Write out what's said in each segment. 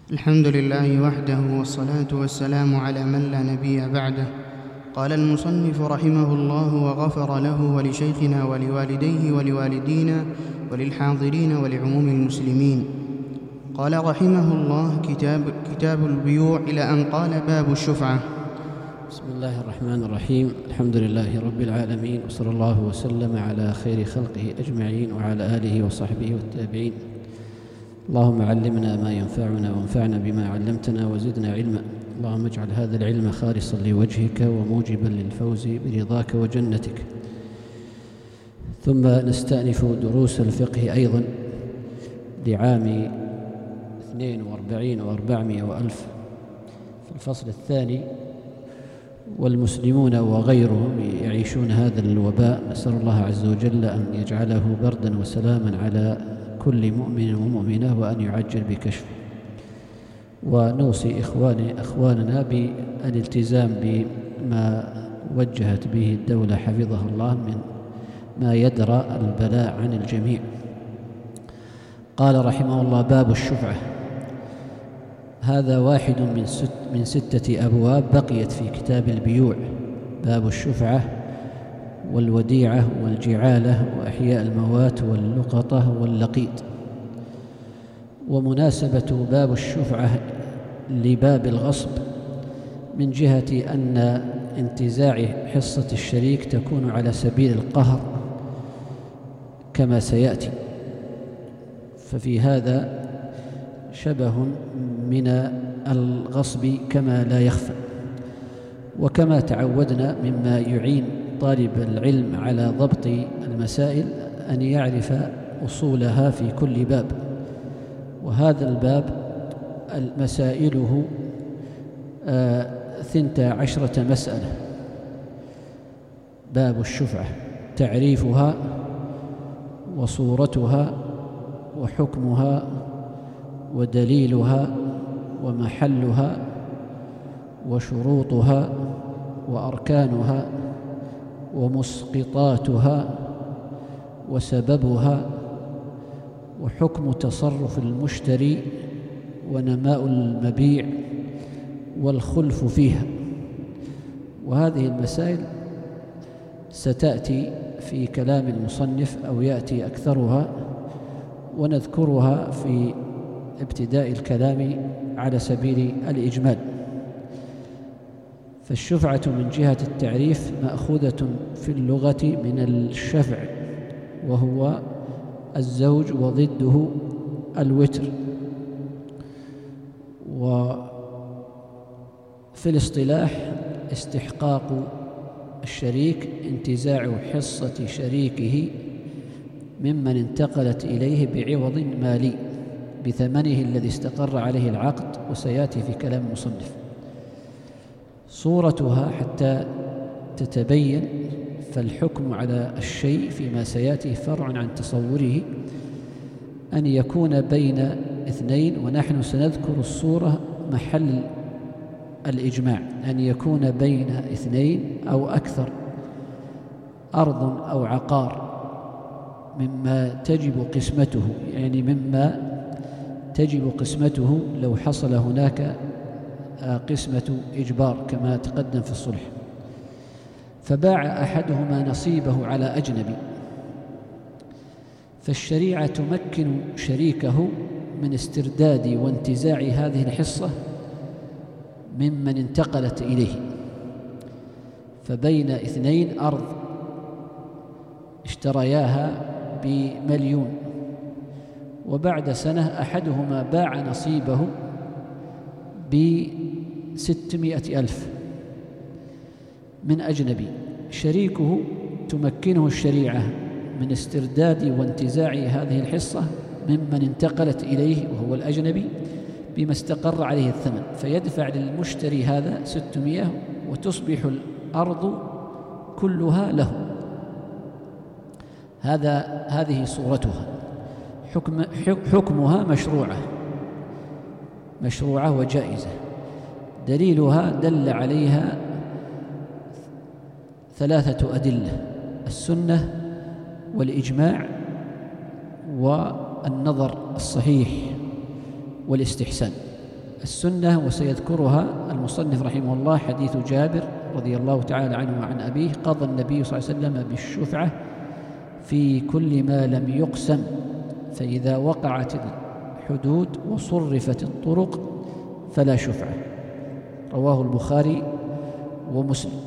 الحمد لله وحده، والصلاة والسلام على من لا نبي بعده. قال المصنف رحمه الله وغفر له ولشيخنا ولوالديه ولوالدينا وللحاضرين ولعموم المسلمين. قال رحمه الله: كتاب البيوع، إلى أن قال: باب الشفعة. بسم الله الرحمن الرحيم. الحمد لله رب العالمين، وصلى الله وسلم على خير خلقه أجمعين وعلى آله وصحبه والتابعين. اللهم علمنا ما ينفعنا وانفعنا بما علمتنا وزدنا علما. اللهم اجعل هذا العلم خالصا لوجهك وموجبا للفوز برضاك وجنتك. ثم نستأنف دروس الفقه أيضا لعام 42 و400 وألف في الفصل الثاني. والمسلمون وغيرهم يعيشون هذا الوباء، نسأل الله عز وجل أن يجعله بردا وسلاما على كل مؤمن ومؤمنة، وأن يعجل بكشفه. ونوصي إخواننا بالالتزام بما وجهت به الدولة حفظها الله من ما يدرى البلاء عن الجميع. قال رحمه الله: باب الشفعة. هذا واحد من 6 أبواب بقيت في كتاب البيوع: باب الشفعة والوديعة والجعالة وأحياء الموات واللقطة واللقيط. ومناسبة باب الشفعة لباب الغصب من جهة أن انتزاع حصة الشريك تكون على سبيل القهر كما سيأتي، ففي هذا شبه من الغصب كما لا يخفى. وكما تعودنا مما يعين طالب العلم على ضبط المسائل أن يعرف أصولها في كل باب، وهذا الباب مسائله 12 مسألة. باب الشفعة: تعريفها وصورتها وحكمها ودليلها ومحلها وشروطها وأركانها ومسقطاتها وسببها وحكم تصرف المشتري ونماء المبيع والخلف فيها. وهذه المسائل ستأتي في كلام المصنف أو يأتي أكثرها، ونذكرها في ابتداء الكلام على سبيل الإجمال. فالشفعة من جهة التعريف مأخوذة في اللغة من الشفع، وهو الزوج وضده الوتر. وفي الاصطلاح استحقاق الشريك انتزاع حصة شريكه ممن انتقلت إليه بعوض مالي بثمنه الذي استقر عليه العقد، وسيأتي في كلام المصنف. صورتها حتى تتبين، فالحكم على الشيء فيما سيأتي فرع عن تصوره، أن يكون بين 2، ونحن سنذكر الصورة محل الإجماع، أن يكون بين 2 أو أكثر، أرض أو عقار، مما تجب قسمته، يعني مما تجب قسمته لو حصل هناك قسمة إجبار كما تقدم في الصلح، فباع أحدهما نصيبه على أجنبي، فالشريعة تمكن شريكه من استرداد وانتزاع هذه الحصة ممن انتقلت إليه. فبين 2 أرض اشترياها ب1,000,000، وبعد سنة أحدهما باع نصيبه ب600,000 من أجنبي. شريكه تمكنه الشريعة من استرداد وانتزاع هذه الحصة ممن انتقلت إليه وهو الأجنبي بما استقر عليه الثمن، فيدفع للمشتري هذا 600، وتصبح الأرض كلها له. هذه صورتها. حكمها مشروعة وجائزة. دليلها دل عليها 3 أدلة: السنة والإجماع والنظر الصحيح والاستحسان. السنة، وسيذكرها المصنف رحمه الله حديث جابر رضي الله تعالى عنه وعن أبيه: قضى النبي صلى الله عليه وسلم بالشفعة في كل ما لم يقسم، فإذا وقعت الحدود وصرفت الطرق فلا شفعة. رواه البخاري ومسلم.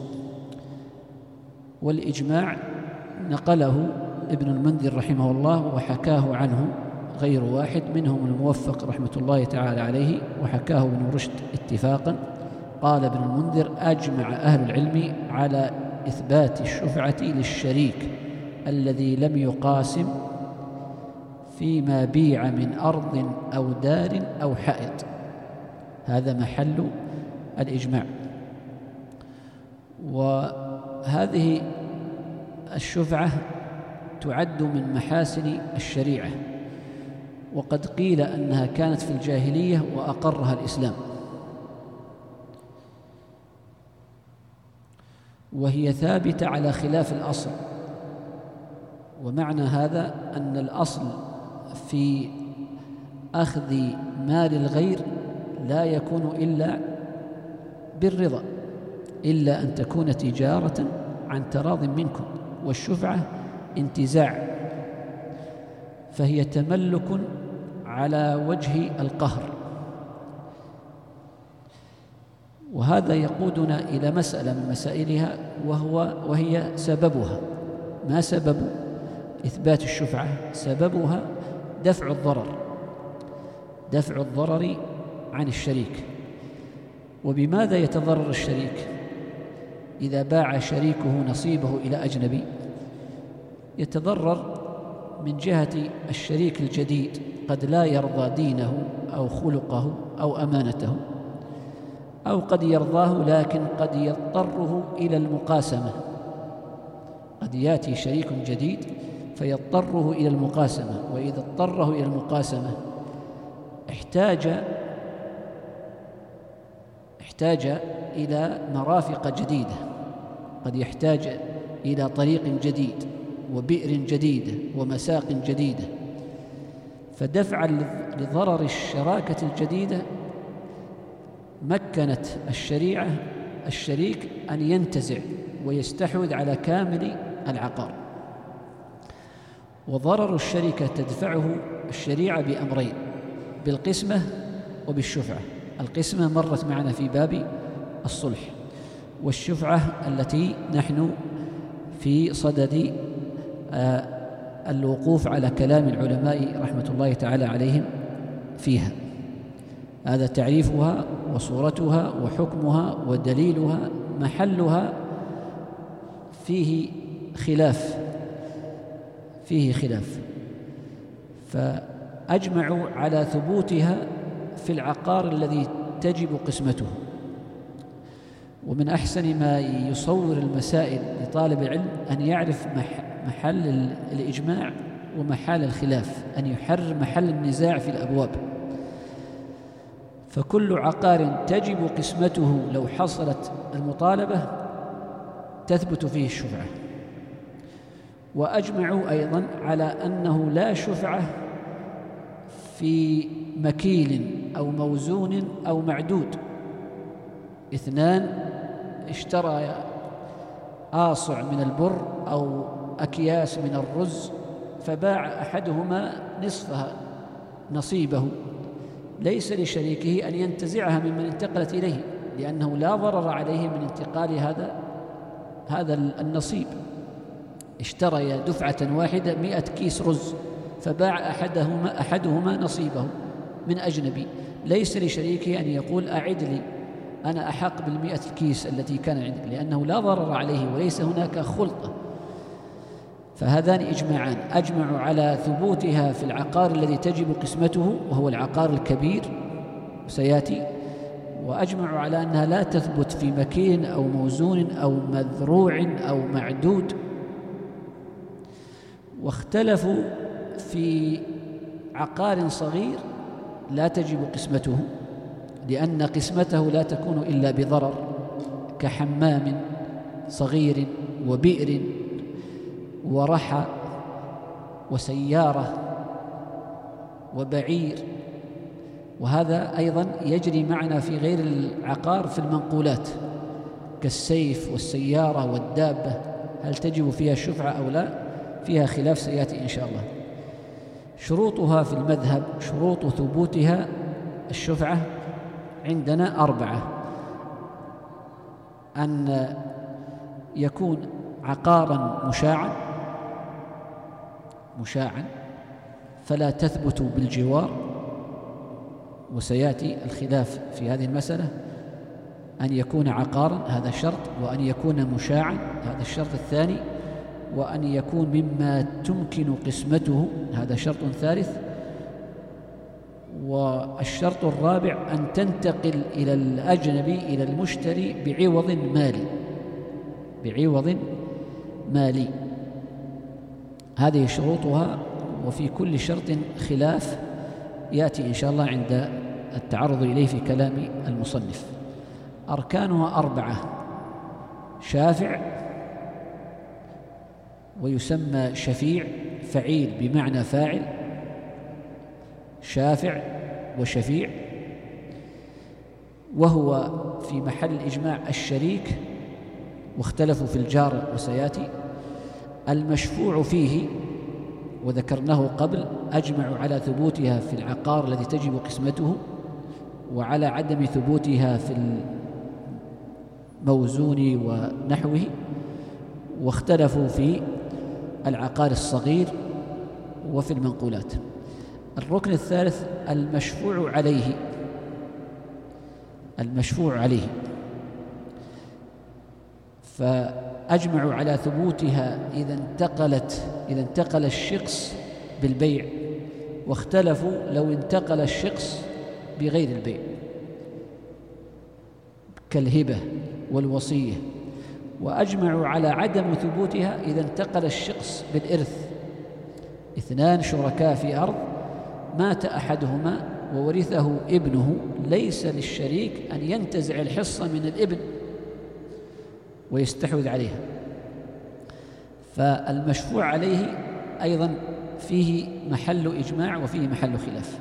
والإجماع نقله ابن المنذر رحمه الله وحكاه عنه غير واحد، منهم الموفق رحمة الله تعالى عليه، وحكاه ابن رشد اتفاقا. قال ابن المنذر: أجمع أهل العلم على إثبات الشفعة للشريك الذي لم يقاسم فيما بيع من أرض أو دار أو حائط. هذا محل الإجماع. وهذه الشفعة تعد من محاسن الشريعة، وقد قيل أنها كانت في الجاهلية وأقرها الإسلام، وهي ثابتة على خلاف الأصل. ومعنى هذا أن الأصل في أخذ مال الغير لا يكون إلا بالرضا، إلا أن تكون تجارة عن تراض منكم، والشفعة انتزاع، فهي تملك على وجه القهر. وهذا يقودنا إلى مسألة من مسائلها، وهي سببها. ما سبب إثبات الشفعة؟ سببها دفع الضرر عن الشريك. وبماذا يتضرر الشريك؟ إذا باع شريكه نصيبه إلى أجنبي يتضرر من جهة الشريك الجديد، قد لا يرضى دينه أو خلقه أو أمانته، أو قد يرضاه لكن قد يضطره إلى المقاسمة. قد يأتي شريك جديد فيضطره إلى المقاسمة، وإذا اضطره إلى المقاسمة احتاج إلى مرافق جديدة، قد يحتاج إلى طريق جديد وبئر جديدة ومساق جديدة. فدفعا لضرر الشراكة الجديدة مكنت الشريعة الشريك أن ينتزع ويستحوذ على كامل العقار. وضرر الشركة تدفعه الشريعة بأمرين: بالقسمة وبالشفعة. القسمة مرت معنا في باب الصلح، والشفعة التي نحن في صدد الوقوف على كلام العلماء رحمة الله تعالى عليهم فيها. هذا تعريفها وصورتها وحكمها ودليلها. محلها فيه خلاف، فأجمعوا على ثبوتها في العقار الذي تجب قسمته. ومن أحسن ما يصور المسائل لطالب العلم أن يعرف محل الإجماع ومحل الخلاف، أن يحرر محل النزاع في الأبواب. فكل عقار تجب قسمته لو حصلت المطالبة تثبت فيه الشفعة. وأجمعوا أيضا على أنه لا شفعة في مكيل أو موزون أو معدود. اثنان اشترى آصع من البر أو أكياس من الرز، فباع أحدهما نصفها نصيبه، ليس لشريكه أن ينتزعها ممن انتقلت إليه، لأنه لا ضرر عليه من انتقال هذا النصيب. اشتري دفعة واحدة 100 كيس رز، فباع أحدهما نصيبه من أجنبي، ليس لشريكه أن يقول أعد لي، أنا أحق بال100 كيس التي كان عندك، لأنه لا ضرر عليه وليس هناك خلطة. فهذان إجماعان: أجمعوا على ثبوتها في العقار الذي تجب قسمته وهو العقار الكبير سيأتي، وأجمعوا على أنها لا تثبت في مكين أو موزون أو مذروع أو معدود. واختلفوا في عقار صغير لا تجب قسمته، لأن قسمته لا تكون إلا بضرر، كحمام صغير وبئر ورحى وسيارة وبعير وهذا أيضا يجري معنا في غير العقار في المنقولات كالسيف والسيارة والدابة، هل تجب فيها الشفعة أو لا؟ فيها خلاف سيأتي إن شاء الله. شروطها في المذهب، شروط ثبوتها الشفعة عندنا 4: أن يكون عقارا مشاعا فلا تثبت بالجوار، وسيأتي الخلاف في هذه المسألة. أن يكون عقارا هذا شرط، وأن يكون مشاعا هذا الشرط الثاني، وأن يكون مما تمكن قسمته هذا شرط ثالث، والشرط الرابع أن تنتقل إلى الأجنبي إلى المشتري بعوض مالي. هذه شروطها، وفي كل شرط خلاف يأتي إن شاء الله عند التعرض إليه في كلام المصنف. أركانها 4: شافع، ويسمى شفيع فعيل بمعنى فاعل، شافع وشفيع، وهو في محل إجماع الشريك، واختلفوا في الجار وسيأتي. المشفوع فيه وذكرناه قبل، أجمعوا على ثبوتها في العقار الذي تجب قسمته، وعلى عدم ثبوتها في الموزون ونحوه، واختلفوا في العقار الصغير وفي المنقولات. الركن الثالث المشفوع عليه، فأجمعوا على ثبوتها إذا انتقل الشخص بالبيع، واختلفوا لو انتقل الشخص بغير البيع كالهبة والوصية، وأجمعوا على عدم ثبوتها إذا انتقل الشخص بالإرث. 2 شركاء في أرض، مات أحدهما وورثه ابنه، ليس للشريك أن ينتزع الحصة من الابن ويستحوذ عليها. فالمشفوع عليه أيضا فيه محل إجماع وفيه محل خلاف.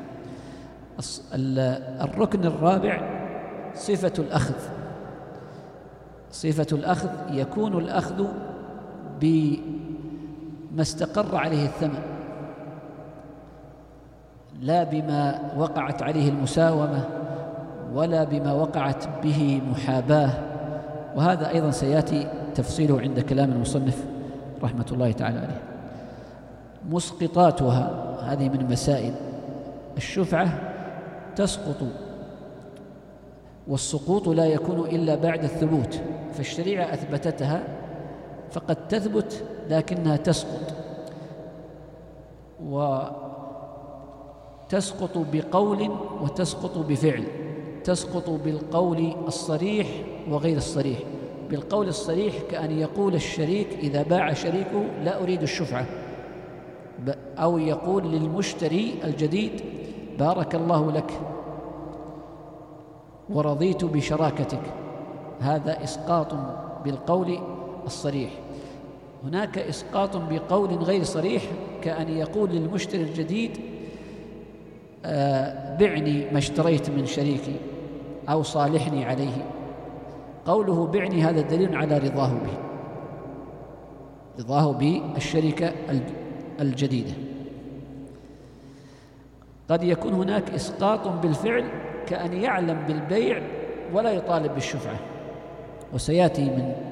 الركن الرابع صفة الأخذ، يكون الأخذ بما استقر عليه الثمن، لا بما وقعت عليه المساومة ولا بما وقعت به محاباة، وهذا أيضا سيأتي تفصيله عند كلام المصنف رحمة الله تعالى عليه. مسقطاتها، هذه من مسائل الشفعة، تسقط، والسقوط لا يكون إلا بعد الثبوت، فالشريعة أثبتتها فقد تثبت لكنها تسقط، وتسقط بقول وتسقط بفعل. تسقط بالقول الصريح وغير الصريح. بالقول الصريح كأن يقول الشريك إذا باع شريكه لا أريد الشفعة، أو يقول للمشتري الجديد بارك الله لك ورضيت بشراكتك، هذا إسقاط بالقول الصريح. هناك إسقاط بقول غير صريح، كأن يقول للمشتري الجديد بعني ما اشتريت من شريكي أو صالحني عليه. قوله بعني هذا دليل على رضاه بالشركة الجديدة. قد يكون هناك إسقاط بالفعل، كأن يعلم بالبيع ولا يطالب بالشفعة، وسيأتي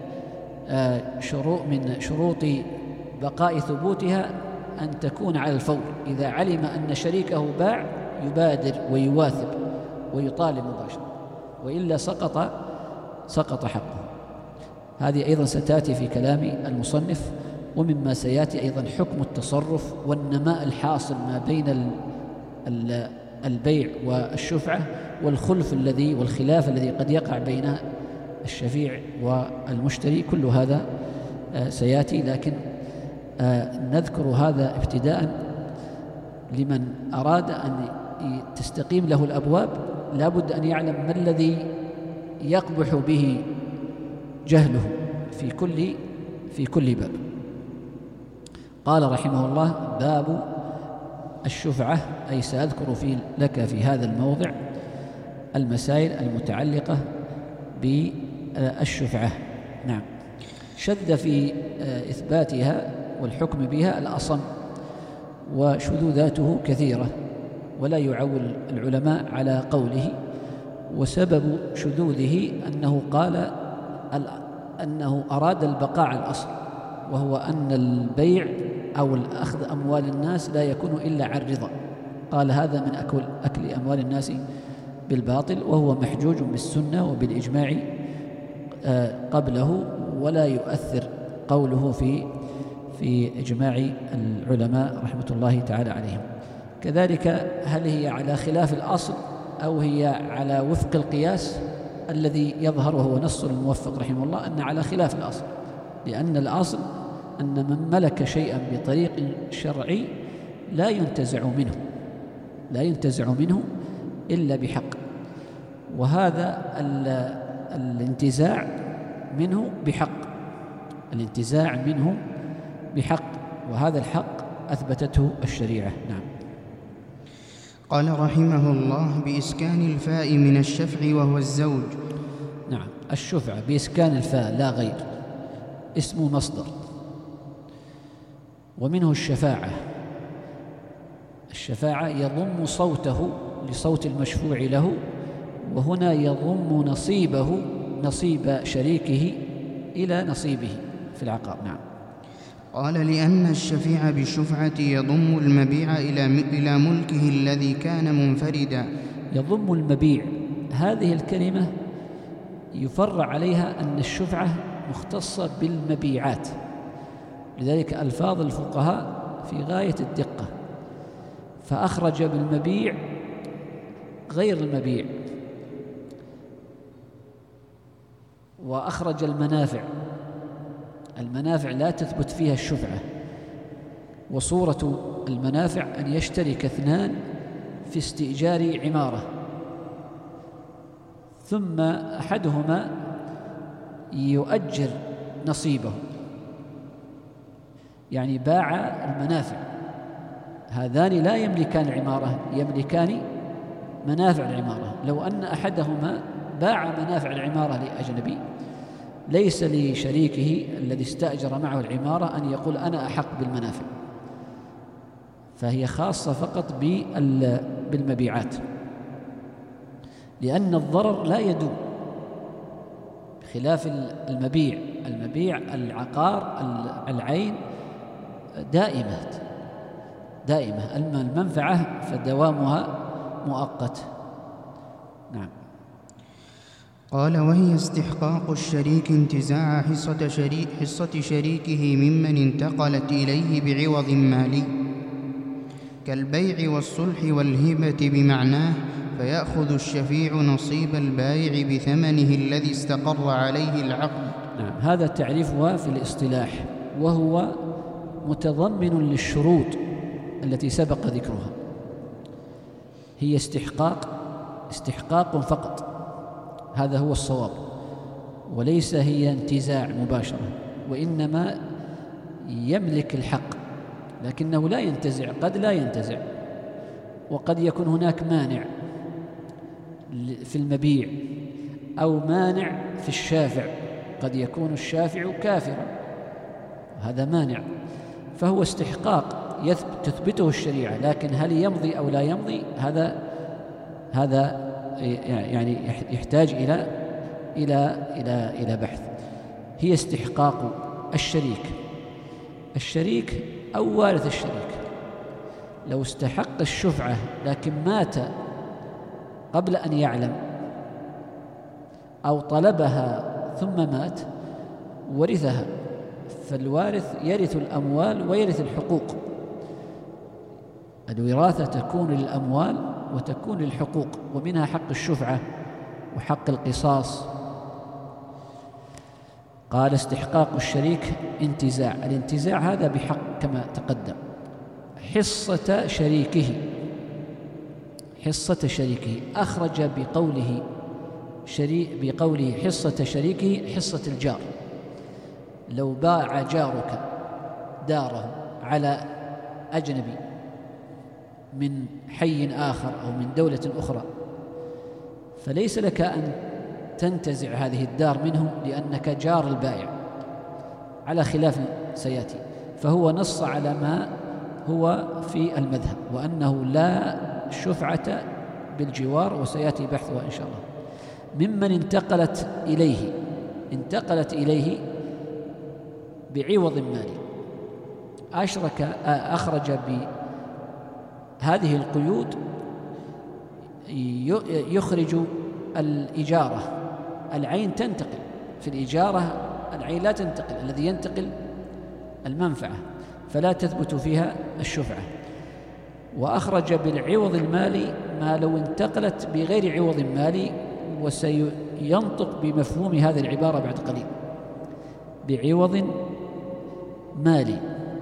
من شروط بقاء ثبوتها أن تكون على الفور. إذا علم أن شريكه باع يبادر ويواثب ويطالب مباشرة، وإلا سقط حقه. هذه أيضا ستأتي في كلام المصنف. ومما سيأتي أيضا حكم التصرف والنماء الحاصل ما بين البيع والشفعة، والخلف والخلاف الذي قد يقع بين الشفيع والمشتري. كل هذا سيأتي، لكن نذكر هذا ابتداء لمن أراد أن تستقيم له الأبواب، لابد أن يعلم ما الذي يقبح به جهله في كل باب. قال رحمه الله: باب الشفعة، أي سأذكر لك في هذا الموضع المسائل المتعلقة بالشفعة. نعم. شذ في إثباتها والحكم بها الأصم، وشذوذاته كثيرة، ولا يعول العلماء على قوله. وسبب شذوذه أنه قال أنه أراد البقاء على الأصل، وهو أن البيع أو الأخذ أموال الناس لا يكون إلا عن رضا. قال هذا من أكل أموال الناس بالباطل، وهو محجوج بالسنة وبالإجماع قبله، ولا يؤثر قوله في إجماع العلماء رحمة الله تعالى عليهم. كذلك هل هي على خلاف الأصل أو هي على وفق القياس؟ الذي يظهر وهو نص الموفق رحمه الله أن على خلاف الأصل، لأن الأصل أن من ملك شيئا بطريق شرعي لا ينتزع منه إلا بحق، وهذا الانتزاع منه بحق، وهذا الحق أثبتته الشريعة. نعم. قال رحمه الله: بإسكان الفاء من الشفع وهو الزوج. نعم. الشفعة بإسكان الفاء لا غير، اسم مصدر، ومنه الشفاعة. الشفاعة يضم صوته لصوت المشفوع له، وهنا يضم نصيب شريكه إلى نصيبه في العقار. نعم. قال: لأن الشفيع بالشفعة يضم المبيع إلى ملكه الذي كان منفردا. يضم المبيع، هذه الكلمة يفرع عليها أن الشفعة مختصة بالمبيعات، لذلك ألفاظ الفقهاء في غاية الدقة، فأخرج بالمبيع غير المبيع، وأخرج المنافع لا تثبت فيها الشفعة. وصورة المنافع أن يشترك اثنان في استئجار عمارة، ثم أحدهما يؤجر نصيبه، يعني باع المنافع. هذان لا يملكان العمارة، يملكان منافع العمارة. لو أن أحدهما باع منافع العمارة لأجنبي، ليس لشريكه الذي استأجر معه العمارة أن يقول أنا أحق بالمنافع، فهي خاصة فقط بالمبيعات، لأن الضرر لا يدوم، خلاف المبيع العقار العين دائمة، أما المنفعة فدوامها مؤقت. نعم. قال: وهي استحقاق الشريك انتزاع حصة شريكه ممن انتقلت إليه بعوض مالي، كالبيع والصلح والهبة بمعناه، فيأخذ الشفيع نصيب البائع بثمنه الذي استقر عليه العقد. نعم. هذا تعريفها في الاصطلاح، وهو متضمن للشروط التي سبق ذكرها. هي استحقاق فقط، هذا هو الصواب، وليس هي انتزاع مباشرة، وإنما يملك الحق لكنه لا ينتزع، قد لا ينتزع، وقد يكون هناك مانع في المبيع أو مانع في الشافع، قد يكون الشافع كافرا، هذا مانع، فهو استحقاق تثبته الشريعة، لكن هل يمضي أو لا يمضي هذا يعني يحتاج إلى بحث. هي استحقاق الشريك أو وارث الشريك، لو استحق الشفعة لكن مات قبل أن يعلم، أو طلبها ثم مات ورثها، فالوارث يرث الأموال ويرث الحقوق. الوراثة تكون للأموال وتكون للحقوق، ومنها حق الشفعة وحق القصاص. قال: استحقاق الشريك انتزاع، الانتزاع هذا بحق كما تقدم. حصة شريكه أخرج بقوله حصة شريكه حصة الجار. لو باع جارك داره على أجنبي من حي آخر أو من دولة أخرى، فليس لك أن تنتزع هذه الدار منه لأنك جار البائع، على خلاف سيأتي. فهو نص على ما هو في المذهب، وأنه لا شفعة بالجوار، وسيأتي بحثها إن شاء الله. ممن انتقلت إليه بعوض مالي، أخرج بهذه القيود، يخرج الإجارة. العين تنتقل، في الإجارة العين لا تنتقل، الذي ينتقل المنفعة، فلا تثبت فيها الشفعة. وأخرج بالعوض المالي ما لو انتقلت بغير عوض مالي، وسينطق بمفهوم هذه العبارة بعد قليل، بعوض مالي.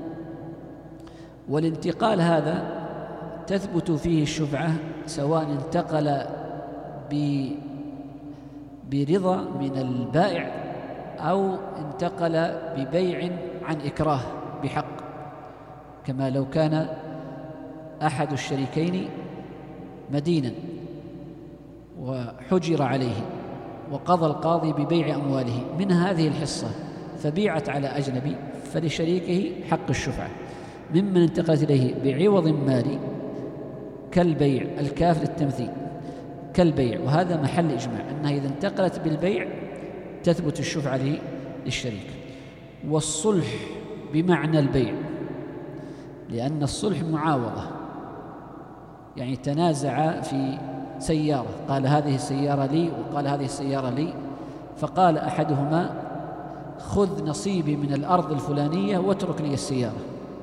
والانتقال هذا تثبت فيه الشفعة سواء انتقل برضا من البائع أو انتقل ببيع عن إكراه بحق، كما لو كان أحد الشريكين مدينا وحجر عليه وقضى القاضي ببيع أمواله من هذه الحصة فبيعت على أجنبي، فلشريكه حق الشفعة. ممن انتقلت إليه بعوض مالي كالبيع، الكاف للتمثيل، كالبيع، وهذا محل إجماع أنها إذا انتقلت بالبيع تثبت الشفعة للشريك. والصلح بمعنى البيع، لأن الصلح معاوضة، يعني تنازع في سيارة، قال هذه السيارة لي وقال هذه السيارة لي، فقال أحدهما خذ نصيبي من الأرض الفلانية واترك لي السيارة،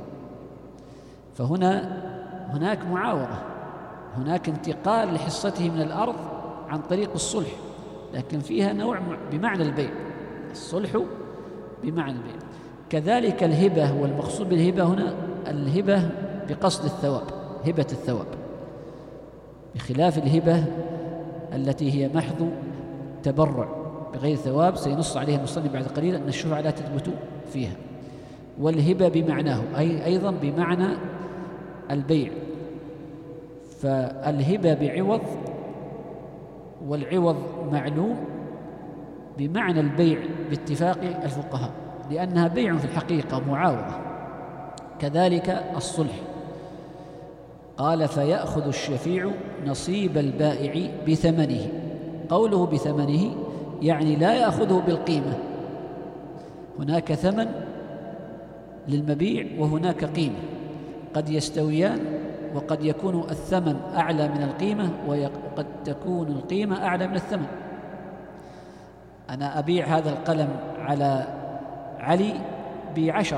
هناك معاوضة، هناك انتقال لحصته من الأرض عن طريق الصلح، لكن فيها نوع بمعنى البيع، الصلح بمعنى البيع. كذلك الهبة، والمقصود بالهبة هنا الهبة بقصد الثواب، هبة الثواب، بخلاف الهبة التي هي محض تبرع بغير ثواب، سينص عليها المصنف بعد قليل أن الشفعة لا تثبت فيها. والهبة بمعناه أيضا بمعنى البيع، فالهبة بعوض، والعوض معلوم بمعنى البيع باتفاق الفقهاء، لأنها بيع في الحقيقة معاوضة. كذلك الصلح، قال فيأخذ الشفيع نصيب البائع بثمنه. قوله بثمنه يعني لا يأخذه بالقيمة، هناك ثمن للمبيع وهناك قيمة، قد يستويان، وقد يكون الثمن أعلى من القيمة، وقد تكون القيمة أعلى من الثمن. أنا أبيع هذا القلم على علي ب10،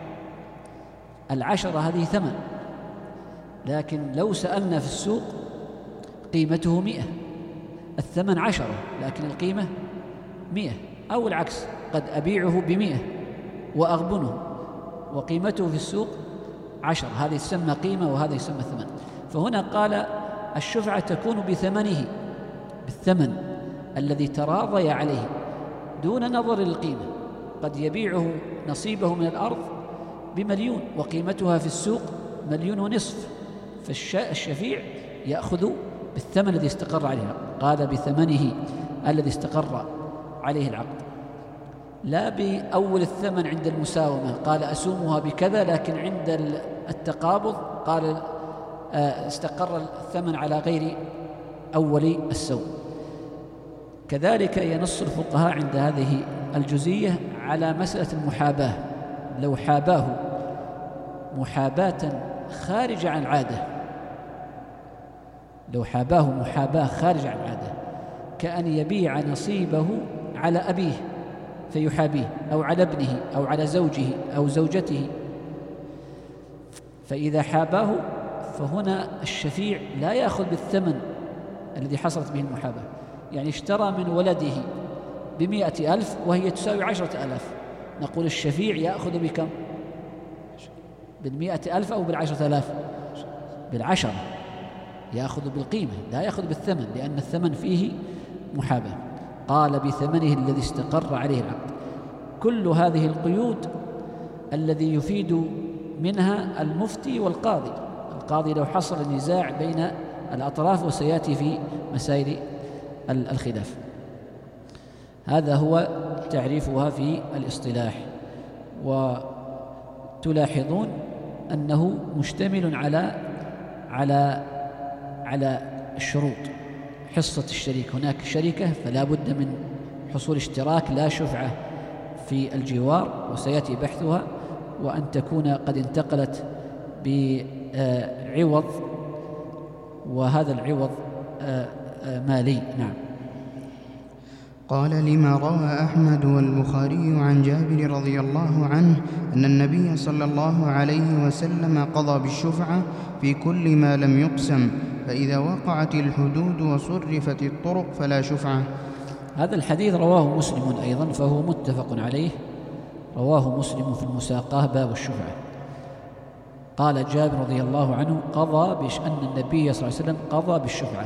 ال10 هذه ثمن، لكن لو سألنا في السوق قيمته 100، الثمن 10 لكن القيمة 100، أو العكس، قد أبيعه ب100 وأغبنه وقيمته في السوق 10، هذه تسمى قيمة وهذا يسمى ثمن. فهنا قال الشفعة تكون بثمنه، بالثمن الذي تراضي عليه دون نظر للقيمة. قد يبيعه نصيبه من الأرض ب1,000,000 وقيمتها في السوق 1,500,000، فالشفيع يأخذ بالثمن الذي استقر عليه، قال بثمنه الذي استقر عليه العقد، لا بأول الثمن عند المساومة قال أسومها بكذا، لكن عند التقابض قال استقر الثمن على غير أول السوم. كذلك ينص الفقهاء عند هذه الجزئية على مسألة المحاباة، لو حاباه محاباة خارجة عن العادة، لو حاباه محاباة خارجة عن العادة، كأن يبيع نصيبه على أبيه فيحابيه، أو على ابنه، أو على زوجه أو زوجته، فإذا حاباه فهنا الشفيع لا يأخذ بالثمن الذي حصلت به المحاباة. يعني اشترى من ولده ب100,000 وهي تساوي 10,000، نقول الشفيع يأخذ بكم؟ بال100,000 أو بال10,000؟ بال10، يأخذ بالقيمة لا يأخذ بالثمن، لأن الثمن فيه محاباة. قال بثمنه الذي استقر عليه العقد. كل هذه القيود الذي يفيد منها المفتي والقاضي. القاضي لو حصل النزاع بين الأطراف، وسيأتي في مسائل الخلاف. هذا هو تعريفها في الاصطلاح. وتلاحظون أنه مشتمل على الشروط. حصة الشريك، هناك شركة فلا بد من حصول اشتراك لا شفعة في الجوار، وسيأتي بحثها، وأن تكون قد انتقلت بعوض، وهذا العوض مالي. نعم. قال: لما روى أحمد والبخاري عن جابر رضي الله عنه أن النبي صلى الله عليه وسلم قضى بالشفعة في كل ما لم يقسم، فإذا وقعت الحدود وصرفت الطرق فلا شفعة. هذا الحديث رواه مسلم أيضا، فهو متفق عليه، رواه مسلم في المساقاة باب الشفعة. قال جابر رضي الله عنه أن النبي صلى الله عليه وسلم قضى بالشفعة.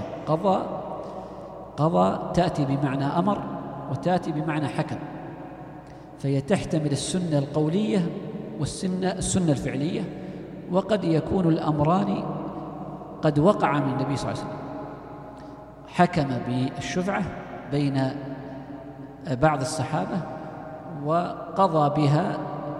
قضى تأتي بمعنى أمر، وتأتي بمعنى حكم، فهي تحتمل السنة القولية والسنة الفعلية، وقد يكون الأمران قد وقع من النبي صلى الله عليه وسلم. حكم بالشفعة بين بعض الصحابة وقضى بها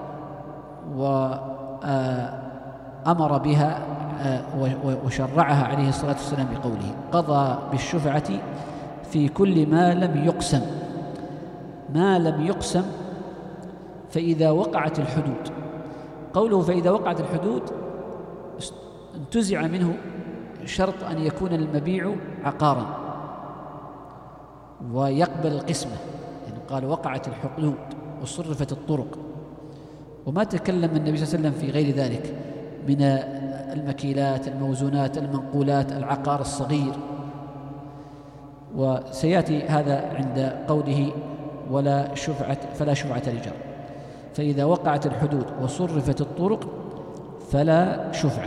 وأمر بها وشرعها عليه الصلاة والسلام بقوله: قضى بالشفعة في كل ما لم يقسم. ما لم يقسم، فإذا وقعت الحدود. قوله فإذا وقعت الحدود انتزع منه شرط أن يكون المبيع عقارا ويقبل القسمة، يعني قال وقعت الحدود وصرفت الطرق، وما تكلم النبي صلى الله عليه وسلم في غير ذلك من المكيلات، الموزونات، المنقولات، العقار الصغير. وسيأتي هذا عند قوله فلا شفعة لجار. فإذا وقعت الحدود وصرفت الطرق فلا شفعة،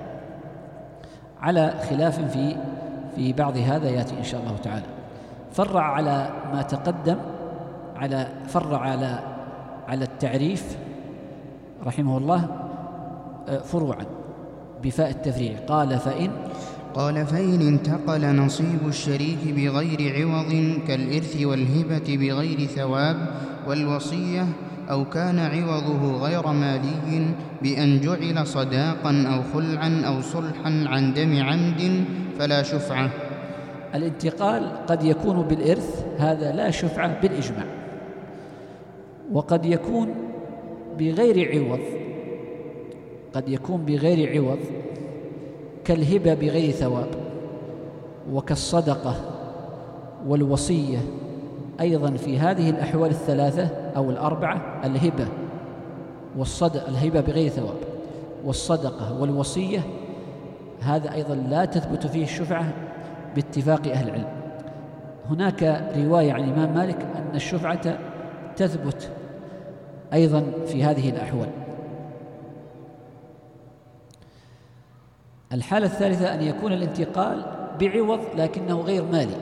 على خلاف في بعض هذا يأتي إن شاء الله تعالى. فرع على ما تقدم، فرع على التعريف رحمه الله فروعا بفاء التفريع. قال فإن انتقل نصيب الشريك بغير عوض كالإرث والهبة بغير ثواب والوصية، أو كان عوضه غير مالي بأن جعل صداقا أو خلعا أو صلحا عن دم عمد فلا شفعة. الانتقال قد يكون بالإرث، هذا لا شفعة بالإجماع، وقد يكون بغير عوض، كالهبة بغير ثواب، وكالصدقة والوصية أيضا. في هذه الأحوال الثلاثة أو الأربعة، الهبة بغير ثواب والصدقة والوصية، هذا أيضا لا تثبت فيه الشفعة باتفاق أهل العلم. هناك رواية عن الإمام مالك أن الشفعة تثبت أيضا في هذه الأحوال. الحالة الثالثة أن يكون الانتقال بعوض لكنه غير مالي،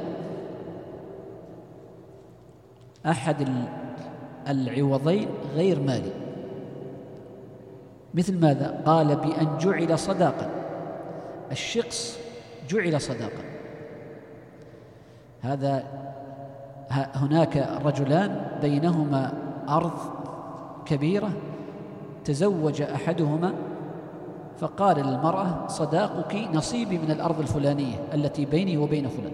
أحد العوضين غير مالي. مثل ماذا؟ قال بأن جعل صداقا، الشخص جعل صداقا. هناك رجلان بينهما أرض كبيرة، تزوج أحدهما فقال للمرأة: صداقك نصيبي من الأرض الفلانية التي بيني وبين فلان.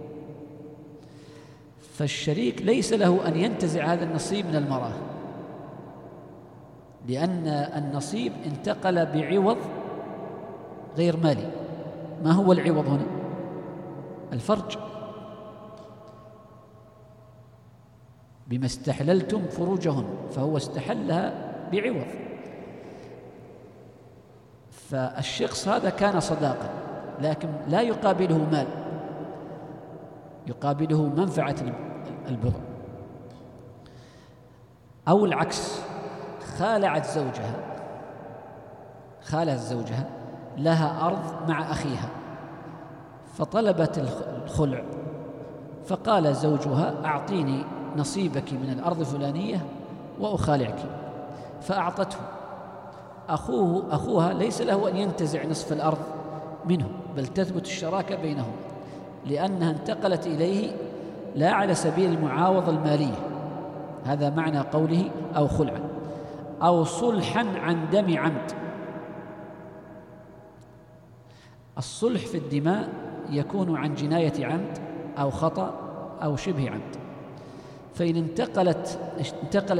فالشريك ليس له أن ينتزع هذا النصيب من المرأة، لأن النصيب انتقل بعوض غير مالي. ما هو العوض هنا؟ الفرج، بما استحللتم فروجهن، فهو استحلها بعوض. فالشخص هذا كان صداقا، لكن لا يقابله مال، يقابله منفعة البضع. أو العكس، خالعت زوجها لها أرض مع أخيها، فطلبت الخلع، فقال زوجها: أعطيني نصيبك من الأرض الفلانية وأخالعك، فأعطته. أخوها ليس له أن ينتزع نصف الأرض منه، بل تثبت الشراكة بينهم، لأنها انتقلت إليه لا على سبيل المعاوضة المالية. هذا معنى قوله أو خلعا أو صلحا عن دم عمد. الصلح في الدماء يكون عن جناية عمد أو خطأ أو شبه عمد. فإن انتقل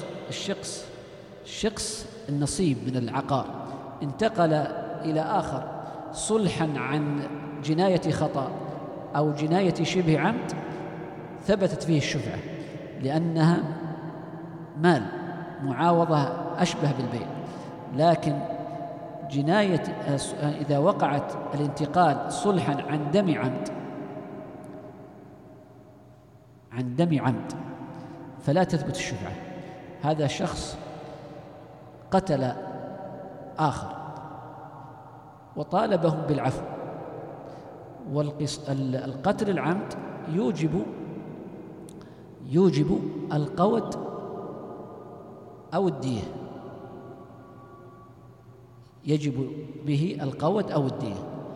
الشخص النصيب من العقار انتقل إلى آخر صلحا عن جناية خطأ أو جناية شبه عمد، ثبتت فيه الشفعة، لأنها مال معاوضة أشبه بالبيع. لكن جناية إذا وقعت الانتقال صلحا عن دم عمد فلا تثبت الشفعة. هذا شخص قتل آخر وطالبهم بالعفو، والقتل العمد يوجب القود أو الدية، يجب به القود أو الدية.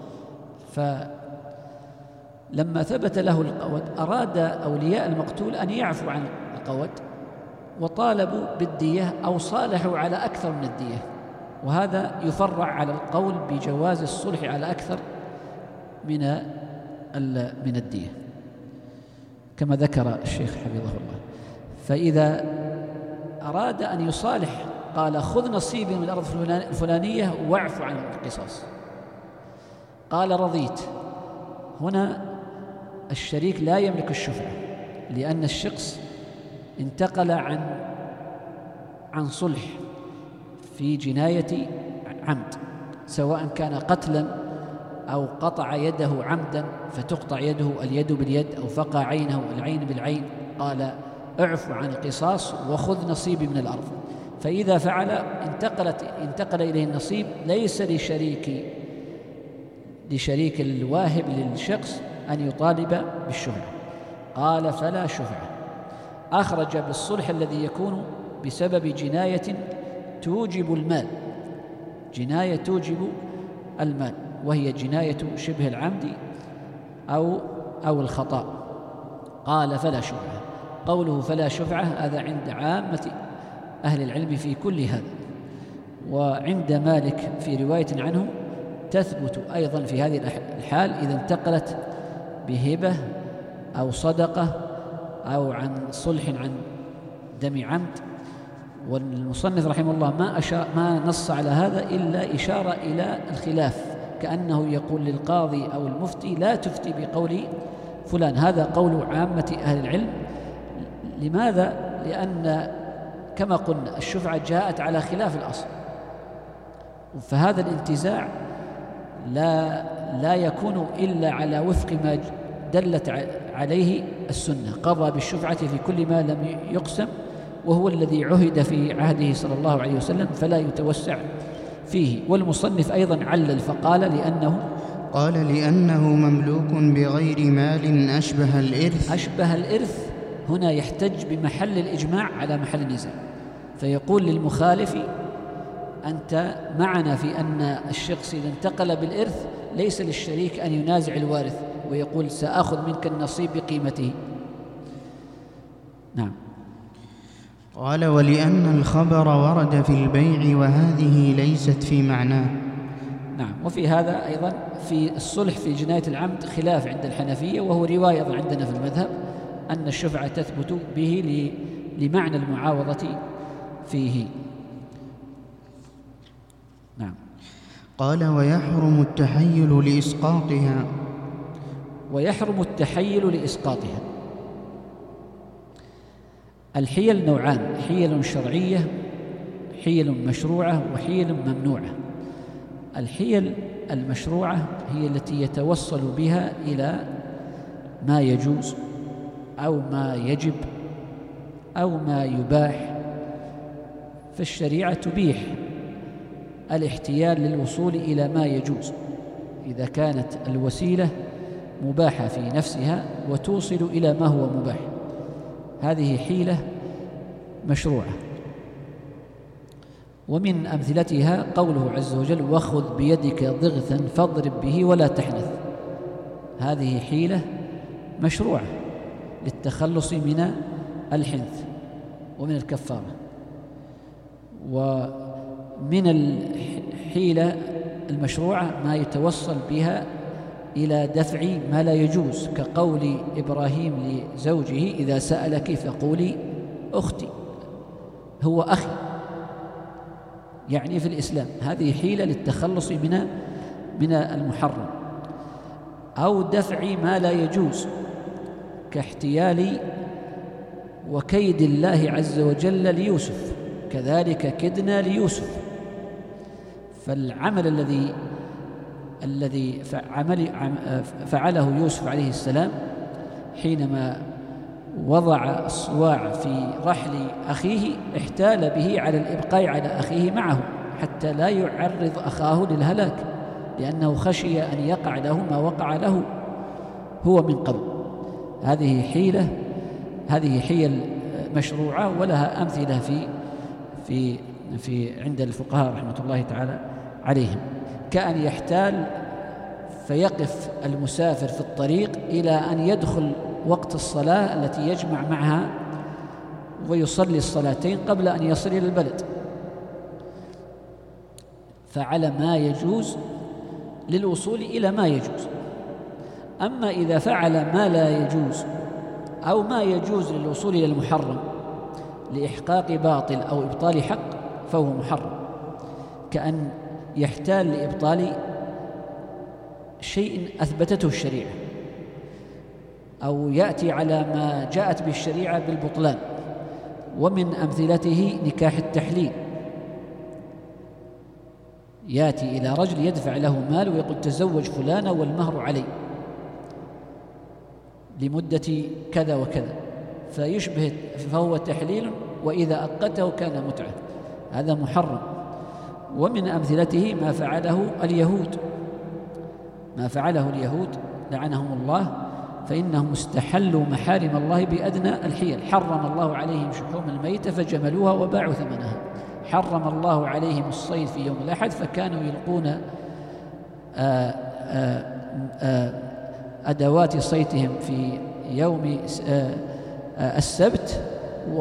فلما ثبت له القود أراد أولياء المقتول أن يعفوا عن القود وطالبوا بالدية أو صالحوا على أكثر من الدية، وهذا يفرع على القول بجواز الصلح على أكثر من الدية كما ذكر الشيخ حفظه الله. فإذا أراد أن يصالح قال خذ نصيبي من الأرض الفلانية واعف عن القصاص، قال رضيت، هنا الشريك لا يملك الشفعة، لأن الشخص انتقل عن صلح في جناية عمد، سواء كان قتلا أو قطع يده عمدا فتقطع يده اليد باليد، أو فقع عينه العين بالعين، قال اعف عن القصاص وخذ نصيبي من الأرض. فإذا فعل انتقل إليه النصيب، ليس لشريك الواهب للشخص أن يطالب بالشفعة. قال فلا شفعة. أخرج بالصلح الذي يكون بسبب جناية توجب المال، جناية توجب المال، وهي جناية شبه العمد أو الخطأ. قال فلا شفعة. قوله فلا شفعة هذا عند عامة أهل العلم في كل هذا. وعند مالك في رواية عنه تثبت أيضا في هذه الحال إذا انتقلت بهبة أو صدقة أو عن صلح عن دم عمد. والمصنف رحمه الله ما نص على هذا إلا إشارة إلى الخلاف، كأنه يقول للقاضي أو المفتي لا تفتي بقول فلان. هذا قول عامة أهل العلم. لماذا؟ لأن كما قلنا الشفعة جاءت على خلاف الأصل، فهذا الانتزاع لا يكون إلا على وفق ما دلت عليه السنة. قضى بالشفعة في كل ما لم يقسم، وهو الذي عهد في عهده صلى الله عليه وسلم، فلا يتوسع فيه. والمصنف أيضا علل فقال لأنه مملوك بغير مال أشبه الإرث. هنا يحتج بمحل الإجماع على محل النزاع، فيقول للمخالف أنت معنا في أن الشخص إذا انتقل بالإرث ليس للشريك أن ينازع الوارث ويقول سأخذ منك النصيب بقيمته. نعم. قال ولأن الخبر ورد في البيع وهذه ليست في معناه. نعم. وفي هذا أيضا في الصلح في جناية العمد خلاف عند الحنفية، وهو رواية عندنا في المذهب أن الشفعة تثبت به لمعنى المعاوضة فيه. نعم. قال ويحرم التحيل لإسقاطها. الحيل نوعان: حيل شرعية، حيل مشروعة، وحيل ممنوعة. الحيل المشروعة هي التي يتوصل بها إلى ما يجوز أو ما يجب أو ما يباح، فالشريعة تبيح الاحتيال للوصول إلى ما يجوز إذا كانت الوسيلة مباحة في نفسها وتوصل إلى ما هو مباح. هذه حيلة مشروعة. ومن أمثلتها قوله عز وجل: وخذ بيدك ضغثا فاضرب به ولا تحنث. هذه حيلة مشروعة للتخلص من الحنث ومن الكفارة. ومن الحيلة المشروعة ما يتوصل بها إلى دفع ما لا يجوز، كقول إبراهيم لزوجه: إذا سألك فقولي أختي، هو أخي، يعني في الإسلام. هذه حيلة للتخلص من المحرم. أو دفع ما لا يجوز، كاحتيال وكيد الله عز وجل ليوسف، كذلك كدنا ليوسف. فالعمل الذي فعله يوسف عليه السلام حينما وضع الصواع في رحل أخيه، احتال به على الإبقاء على أخيه معه حتى لا يعرض أخاه للهلاك، لأنه خشي أن يقع له ما وقع له هو من قبل. هذه حيل مشروعة ولها أمثلة في عند الفقهاء رحمة الله تعالى عليهم، كأن يحتال فيقف المسافر في الطريق إلى أن يدخل وقت الصلاة التي يجمع معها ويصلي الصلاتين قبل أن يصل إلى البلد، فعل ما يجوز للوصول إلى ما يجوز. أما إذا فعل ما لا يجوز أو ما يجوز للوصول إلى المحرم لإحقاق باطل أو إبطال حق فهو محرم، كأن يحتال لإبطال شيء أثبتته الشريعة، أو يأتي على ما جاءت بالشريعة بالبطلان. ومن أمثلته نكاح التحليل، يأتي إلى رجل يدفع له مال ويقول: تزوج فلانا والمهر علي لمدة كذا وكذا، فهو تحليل، وإذا أقته كان متعة. هذا محرم. ومن أمثلته ما فعله اليهود لعنهم الله، فإنهم استحلوا محارم الله بأدنى الحيل. حرم الله عليهم شحوم الميتة فجملوها وباعوا ثمنها، حرم الله عليهم الصيد في يوم الأحد فكانوا يلقون أدوات صيدهم في يوم السبت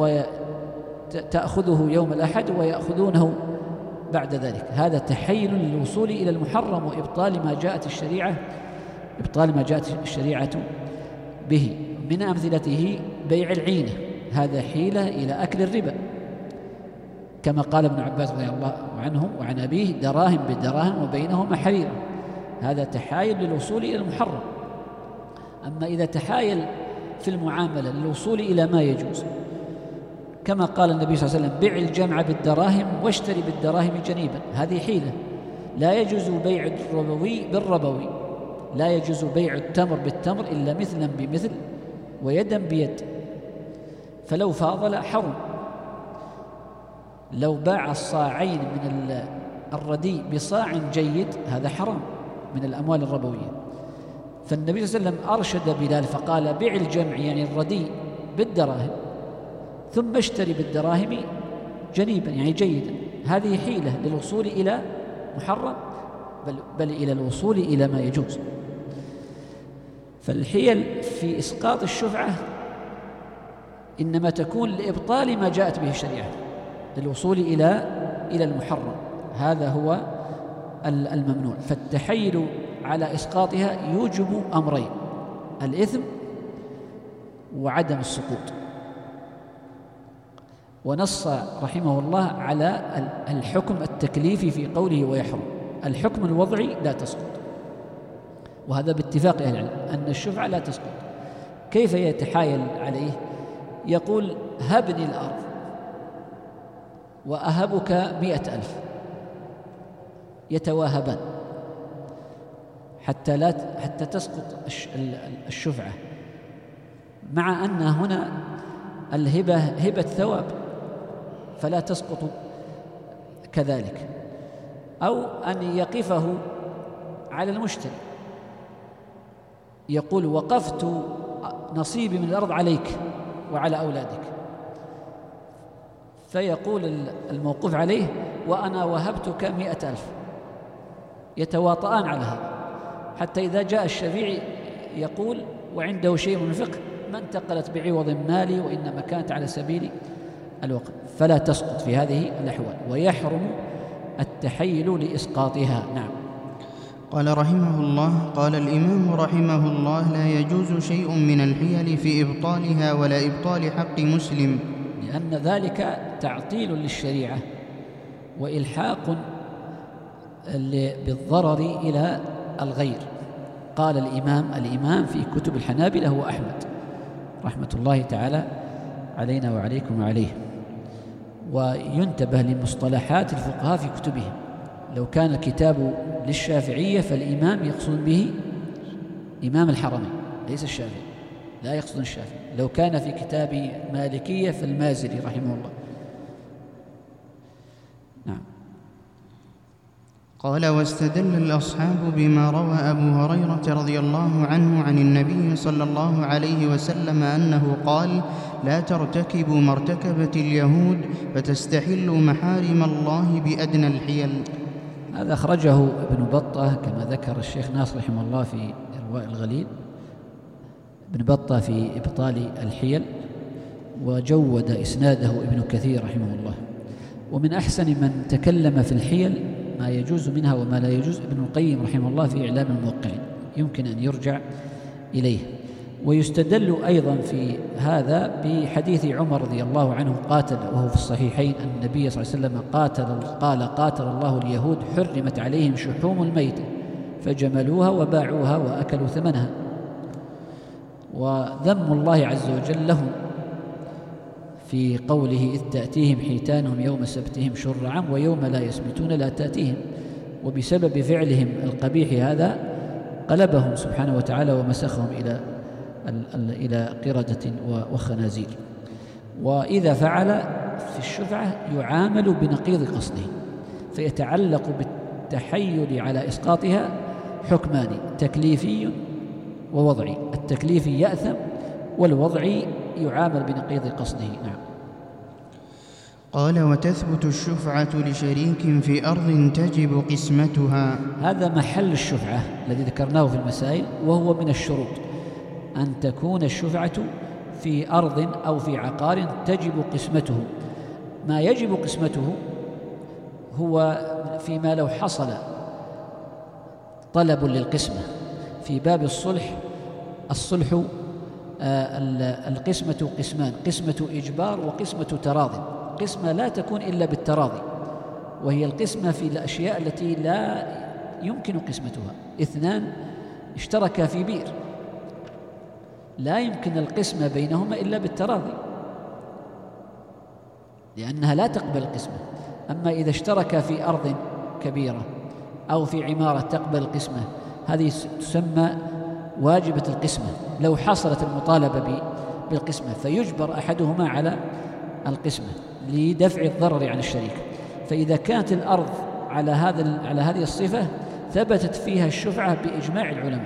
وتأخذه يوم الأحد ويأخذونه بعد ذلك. هذا تحيل للوصول إلى المحرم وإبطال ما جاءت الشريعة به. من أمثلته بيع العينة، هذا حيلة إلى أكل الربا، كما قال ابن عباس رضي الله عنه وعن أبيه: دراهم بالدراهم وبينهما حريرة. هذا تحايل للوصول إلى المحرم. أما إذا تحايل في المعاملة للوصول إلى ما يجوز، كما قال النبي صلى الله عليه وسلم: بيع الجمع بالدراهم واشتري بالدراهم جنيبا، هذه حيلة. لا يجوز بيع الربوي بالربوي، لا يجوز بيع التمر بالتمر إلا مثلا بمثل ويدا بيد، فلو فاضل حرم. لو باع الصاعين من الرديء بصاع جيد هذا حرام من الأموال الربوية. فالنبي صلى الله عليه وسلم أرشد بلال فقال: بيع الجمع يعني الرديء بالدراهم، ثم اشتري بالدراهم جنيبا يعني جيدا. هذه حيلة للوصول إلى محرم، بل إلى الوصول إلى ما يجوز. فالحيل في إسقاط الشفعة إنما تكون لإبطال ما جاءت به الشريعة، للوصول إلى المحرم. هذا هو الممنوع. فالتحيل على إسقاطها يوجب أمرين: الإثم وعدم السقوط. ونص رحمه الله على الحكم التكليفي في قوله ويحرم. الحكم الوضعي لا تسقط، وهذا باتفاق أهل العلم أن الشفعة لا تسقط. كيف يتحايل عليه؟ يقول: هبني الأرض وأهبك 100,000، يتواهبان حتى تسقط الشفعة، مع أن هنا الهبة هبة ثواب فلا تسقط كذلك. أو أن يقفه على المشتري، يقول: وقفت نصيبي من الأرض عليك وعلى أولادك، فيقول الموقوف عليه: وأنا وهبتك 100,000. يتواطئان على هذا، حتى إذا جاء الشفيع يقول وعنده شيء من الفقه: ما انتقلت بعوض مالي وإنما كانت على سبيل الوقف، فلا تسقط في هذه الأحوال، ويحرم التحيل لإسقاطها. نعم. قال رحمه الله: قال الإمام رحمه الله: لا يجوز شيء من الحيل في إبطالها ولا إبطال حق مسلم، لأن ذلك تعطيل للشريعة وإلحاق بالضرر إلى الغير. قال الإمام في كتب الحنابلة هو أحمد رحمة الله تعالى علينا وعليكم وعليه. وينتبه لمصطلحات الفقهاء في كتبهم. لو كان الكتاب للشافعية فالإمام يقصد به إمام الحرمين ليس الشافعي، لا يقصد الشافعي. لو كان في كتاب مالكية فالمازري رحمه الله. نعم. قال: واستدل الأصحاب بما روى أبو هريرة رضي الله عنه عن النبي صلى الله عليه وسلم أنه قال: لا ترتكبوا ما ارتكبت اليهود فتستحلوا محارم الله بأدنى الحيل. هذا أخرجه ابن بطة كما ذكر الشيخ ناصر رحمه الله في إرواء الغليل، ابن بطة في إبطال الحيل، وجود إسناده ابن كثير رحمه الله. ومن أحسن من تكلم في الحيل ما يجوز منها وما لا يجوز ابن القيم رحمه الله في إعلام الموقعين، يمكن أن يرجع إليه. ويستدل أيضا في هذا بحديث عمر رضي الله عنه قاتل، وهو في الصحيحين، أن النبي صلى الله عليه وسلم قاتل الله اليهود حرمت عليهم شحوم الميتة فجملوها وباعوها وأكلوا ثمنها. وذم الله عز وجل لهم في قوله: إذ تأتيهم حيتانهم يوم سبتهم شرعا ويوم لا يسبتون لا تأتيهم. وبسبب فعلهم القبيح هذا قلبهم سبحانه وتعالى ومسخهم إلى قردة وخنازير. وإذا فعل في الشفعة يعامل بنقيض قصده، فيتعلق بالتحيل على إسقاطها حكمان: تكليفي ووضعي. التكليفي يأثم، والوضعي يعامل بنقيض قصده. نعم. قال: وتثبت الشفعة لشريك في أرض تجب قسمتها. هذا محل الشفعة الذي ذكرناه في المسائل، وهو من الشروط أن تكون الشفعة في أرض أو في عقار تجب قسمته. ما يجب قسمته هو فيما لو حصل طلب للقسمة. في باب الصلح القسمة قسمان: قسمة إجبار وقسمة تراضي. قسمة لا تكون إلا بالتراضي، وهي القسمة في الأشياء التي لا يمكن قسمتها. اثنان اشتركا في بئر، لا يمكن القسمة بينهما إلا بالتراضي لأنها لا تقبل القسمة. أما إذا اشتركا في أرض كبيرة أو في عمارة تقبل القسمة، هذه تسمى واجبة القسمة. لو حصلت المطالبة بالقسمة فيجبر أحدهما على القسمة لدفع الضرر عن الشريك. فإذا كانت الأرض على هذه الصفة ثبتت فيها الشفعة بإجماع العلماء.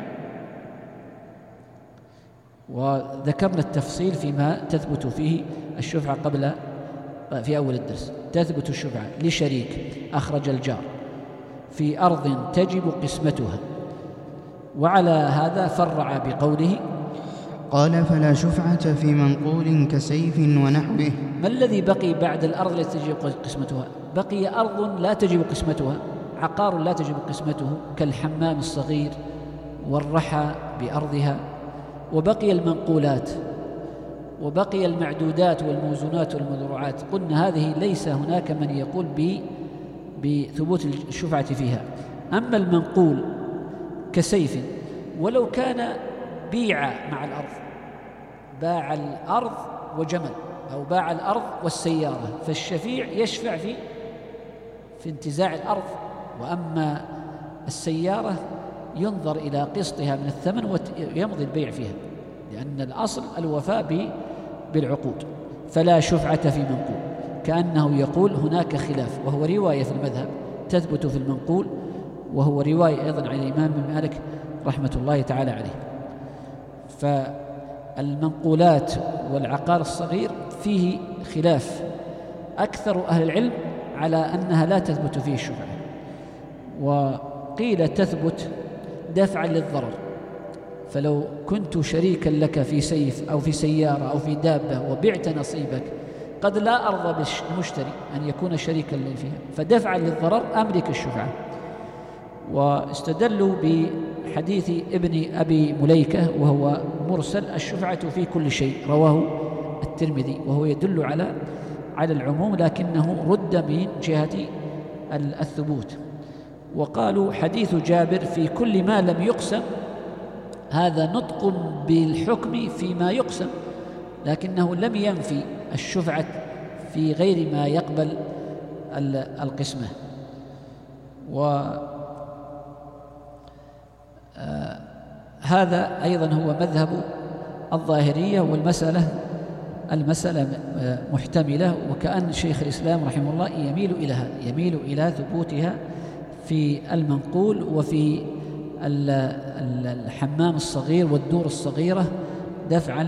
وذكرنا التفصيل فيما تثبت فيه الشفعة في أول الدرس. تثبت الشفعة لشريك أخرج الجار في أرض تجب قسمتها. وعلى هذا فرع بقوله: قال: فلا شفعة في منقول كسيف ونحوه. ما الذي بقي بعد الأرض التي تجب قسمتها؟ بقي أرض لا تجب قسمتها، عقار لا تجب قسمته كالحمام الصغير والرحى بأرضها، وبقي المنقولات، وبقي المعدودات والموزونات والمذروعات. قلنا هذه ليس هناك من يقول بثبوت الشفعة فيها. أما المنقول كسيف ولو كان بيع مع الأرض، باع الأرض وجمل أو باع الأرض والسيارة، فالشفيع يشفع في انتزاع الأرض. وأما السيارة ينظر إلى قسطها من الثمن ويمضي البيع فيها، لأن الأصل الوفاء بالعقود. فلا شفعة في منقول، كأنه يقول هناك خلاف، وهو رواية في المذهب تثبت في المنقول، وهو رواية أيضا عن الإمام مالك رحمة الله تعالى عليه. فالمنقولات والعقار الصغير فيه خلاف أكثر أهل العلم على أنها لا تثبت فيه الشفعة، وقيل تثبت دفعا للضرر. فلو كنت شريكا لك في سيف أو في سيارة أو في دابة وبعت نصيبك، قد لا أرضى بالمشتري أن يكون شريكا لي فيها، فدفعا للضرر أملك الشفعة. واستدلوا بحديث ابن أبي مليكة وهو مرسل: الشفعة في كل شيء، رواه الترمذي، وهو يدل على العموم لكنه رد من جهة الثبوت. وقالوا حديث جابر في كل ما لم يقسم هذا نطق بالحكم فيما يقسم، لكنه لم ينفي الشفعة في غير ما يقبل القسمة. هذا أيضا هو مذهب الظاهرية، والمسألة محتملة، وكأن شيخ الإسلام رحمه الله يميل إلى هذا، يميل إلى ثبوتها في المنقول وفي الحمام الصغير والدور الصغيرة دفعا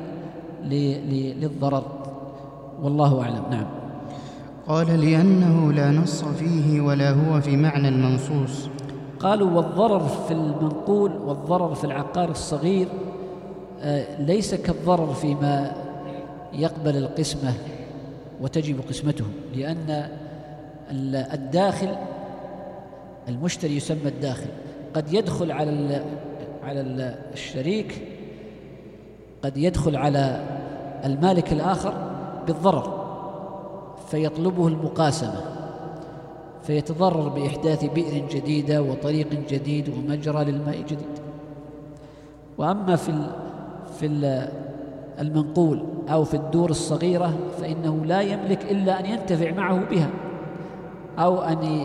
للضرر، والله أعلم. نعم. قال: لأنه لا نص فيه ولا هو في معنى المنصوص. قالوا: والضرر في المنقول والضرر في العقار الصغير ليس كالضرر فيما يقبل القسمة وتجب قسمته، لأن الداخل المشتري يسمى الداخل، قد يدخل على الشريك، قد يدخل على المالك الآخر بالضرر فيطلبه المقاسمة، فيتضرر بإحداث بئر جديدة وطريق جديد ومجرى للماء جديد. وأما في المنقول أو في الدور الصغيرة فإنه لا يملك إلا أن ينتفع معه بها، أو أن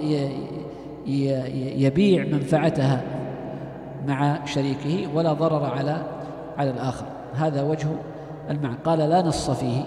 يبيع منفعتها مع شريكه ولا ضرر على الآخر. هذا وجه المعنى. قال: لا نص فيه،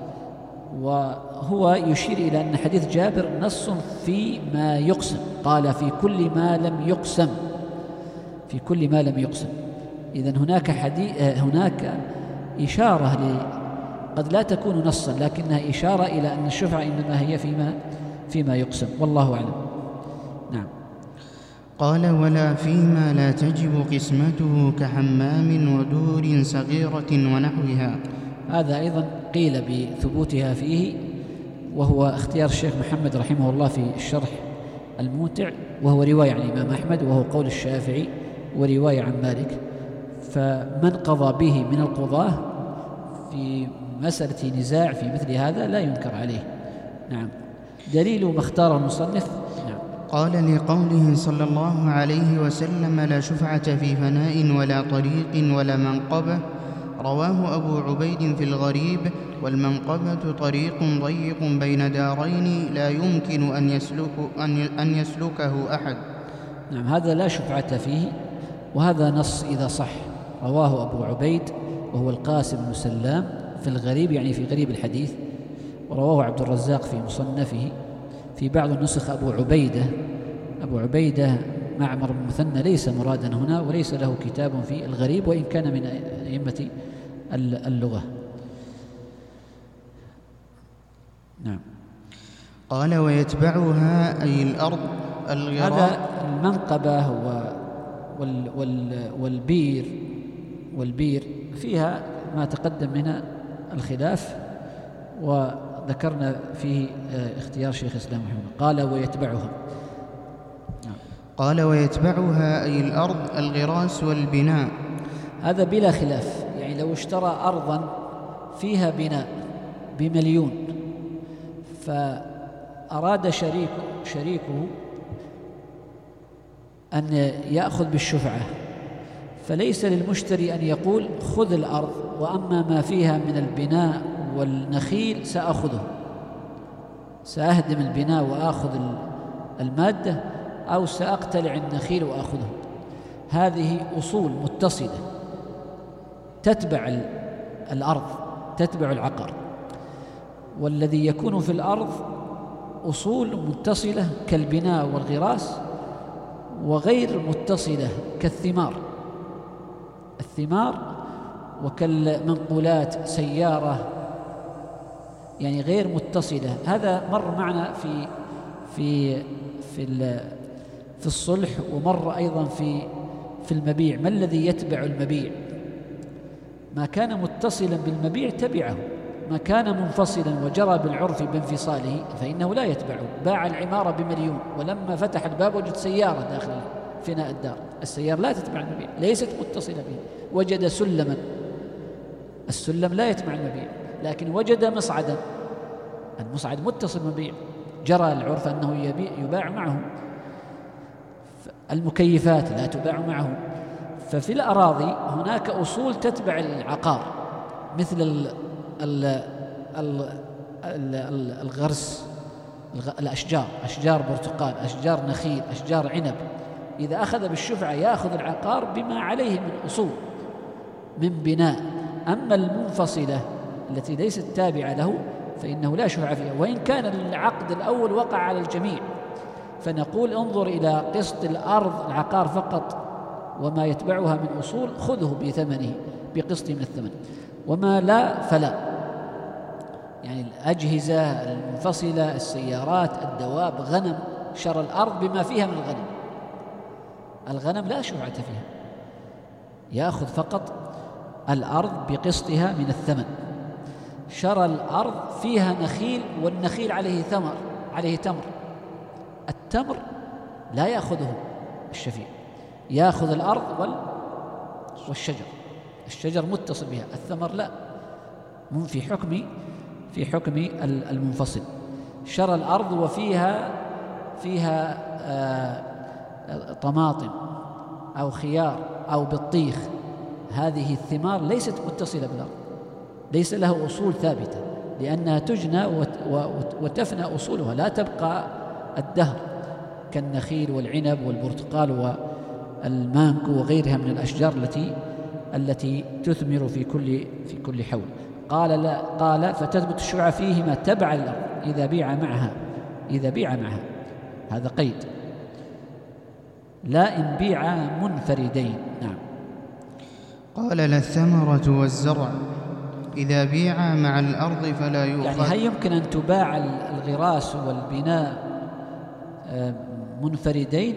وهو يشير إلى أن حديث جابر نص في ما يقسم، قال: في كل ما لم يقسم، في كل ما لم يقسم. إذن هناك إشارة قد لا تكون نصا لكنها إشارة إلى أن الشفعة إنما هي فيما يقسم، والله أعلم. نعم. قال: ولا فيما لا تجب قسمته كحمام ودور صغيرة ونحوها. هذا أيضا قيل بثبوتها فيه، وهو اختيار الشيخ محمد رحمه الله في الشرح الممتع، وهو رواية عن الإمام أحمد، وهو قول الشافعي ورواية عن مالك. فمن قضى به من القضاة في مسألة نزاع في مثل هذا لا ينكر عليه. نعم. دليل ما اختاره المصنف. نعم. قال: لقوله صلى الله عليه وسلم: لا شفعة في فناء ولا طريق ولا منقبة. رواه أبو عبيد في الغريب: والمنقبة طريق ضيق بين دارين لا يمكن أن يسلكه أحد. نعم. هذا لا شفعة فيه، وهذا نص إذا صح. رواه أبو عبيد وهو القاسم بن سلام في الغريب، يعني في غريب الحديث، ورواه عبد الرزاق في مصنفه. في بعض النسخ أبو عبيدة معمر بن مثنى ليس مرادا هنا، وليس له كتاب في الغريب، وإن كان من أئمة اللغة. نعم. قال: ويتبعها أي الأرض الغراء. هذا المنقبة والبير فيها ما تقدم من الخلاف، وذكرنا فيه اختيار شيخ الإسلام رحمه الله. قال: ويتبعها. قال: ويتبعها أي الأرض الغراس والبناء. هذا بلا خلاف، يعني لو اشترى أرضا فيها بناء ب1,000,000 فأراد شريكه أن يأخذ بالشفعة، فليس للمشتري أن يقول: خذ الأرض، وأما ما فيها من البناء والنخيل سأخذه، سأهدم البناء وآخذ المادة، أو سأقتلع النخيل وآخذه. هذه أصول متصلة تتبع الأرض، تتبع العقار. والذي يكون في الأرض أصول متصلة كالبناء والغراس، وغير متصلة الثمار وكالمنقولات، سيارة يعني غير متصلة. هذا مر معنا في في في الصلح، ومر أيضا في المبيع. ما الذي يتبع المبيع؟ ما كان متصلا بالمبيع تبعه، ما كان منفصلا وجرى بالعرف بانفصاله فإنه لا يتبعه. باع العمارة ب1,000,000 ولما فتح الباب وجد سيارة داخل فناء الدار، السيارة لا تتبع المبيع، ليست متصلة به. وجد سلما، السلم لا يتبع المبيع، لكن وجد مصعدا، المصعد متصل بالمبيع، جرى العرف أنه يباع معه. المكيفات لا تباع معه. ففي الأراضي هناك أصول تتبع العقار، مثل الغرس، الأشجار، أشجار برتقال، أشجار نخيل، أشجار عنب. إذا أخذ بالشفعة يأخذ العقار بما عليه من أصول من بناء. أما المنفصلة التي ليست تابعة له فإنه لا شفعة فيها، وإن كان العقد الأول وقع على الجميع. فنقول انظر إلى قسط الأرض العقار فقط، وما يتبعها من أصول خذه بثمنه، بقسط من الثمن، وما لا فلا. يعني الأجهزة المنفصلة، السيارات، الدواب، غنم، شرى الأرض بما فيها من الغنم. الغنم لا شفعة فيها، يأخذ فقط الأرض بقسطها من الثمن. شرى الأرض فيها نخيل، والنخيل عليه ثمر، عليه تمر، التمر لا يأخذه الشفيع، يأخذ الأرض والشجر. الشجر متصل بها، الثمر لا، في حكم المنفصل. شرى الأرض وفيها طماطم أو خيار أو بطيخ، هذه الثمار ليست متصلة بالأرض، ليس له أصول ثابتة، لأنها تجنى وتفنى أصولها، لا تبقى الدهر، كالنخيل والعنب والبرتقال والمانجو وغيرها من الأشجار التي تثمر في كل حول. قال فتثبت الشفعة فيهما تبع الأرض إذا بيع معها. هذا قيد، لا إن بيع منفردين. نعم. قال لا الثمرة والزرع إذا بيع مع الأرض فلا يؤخذ. يعني هل يمكن أن تباع الغراس والبناء منفردين،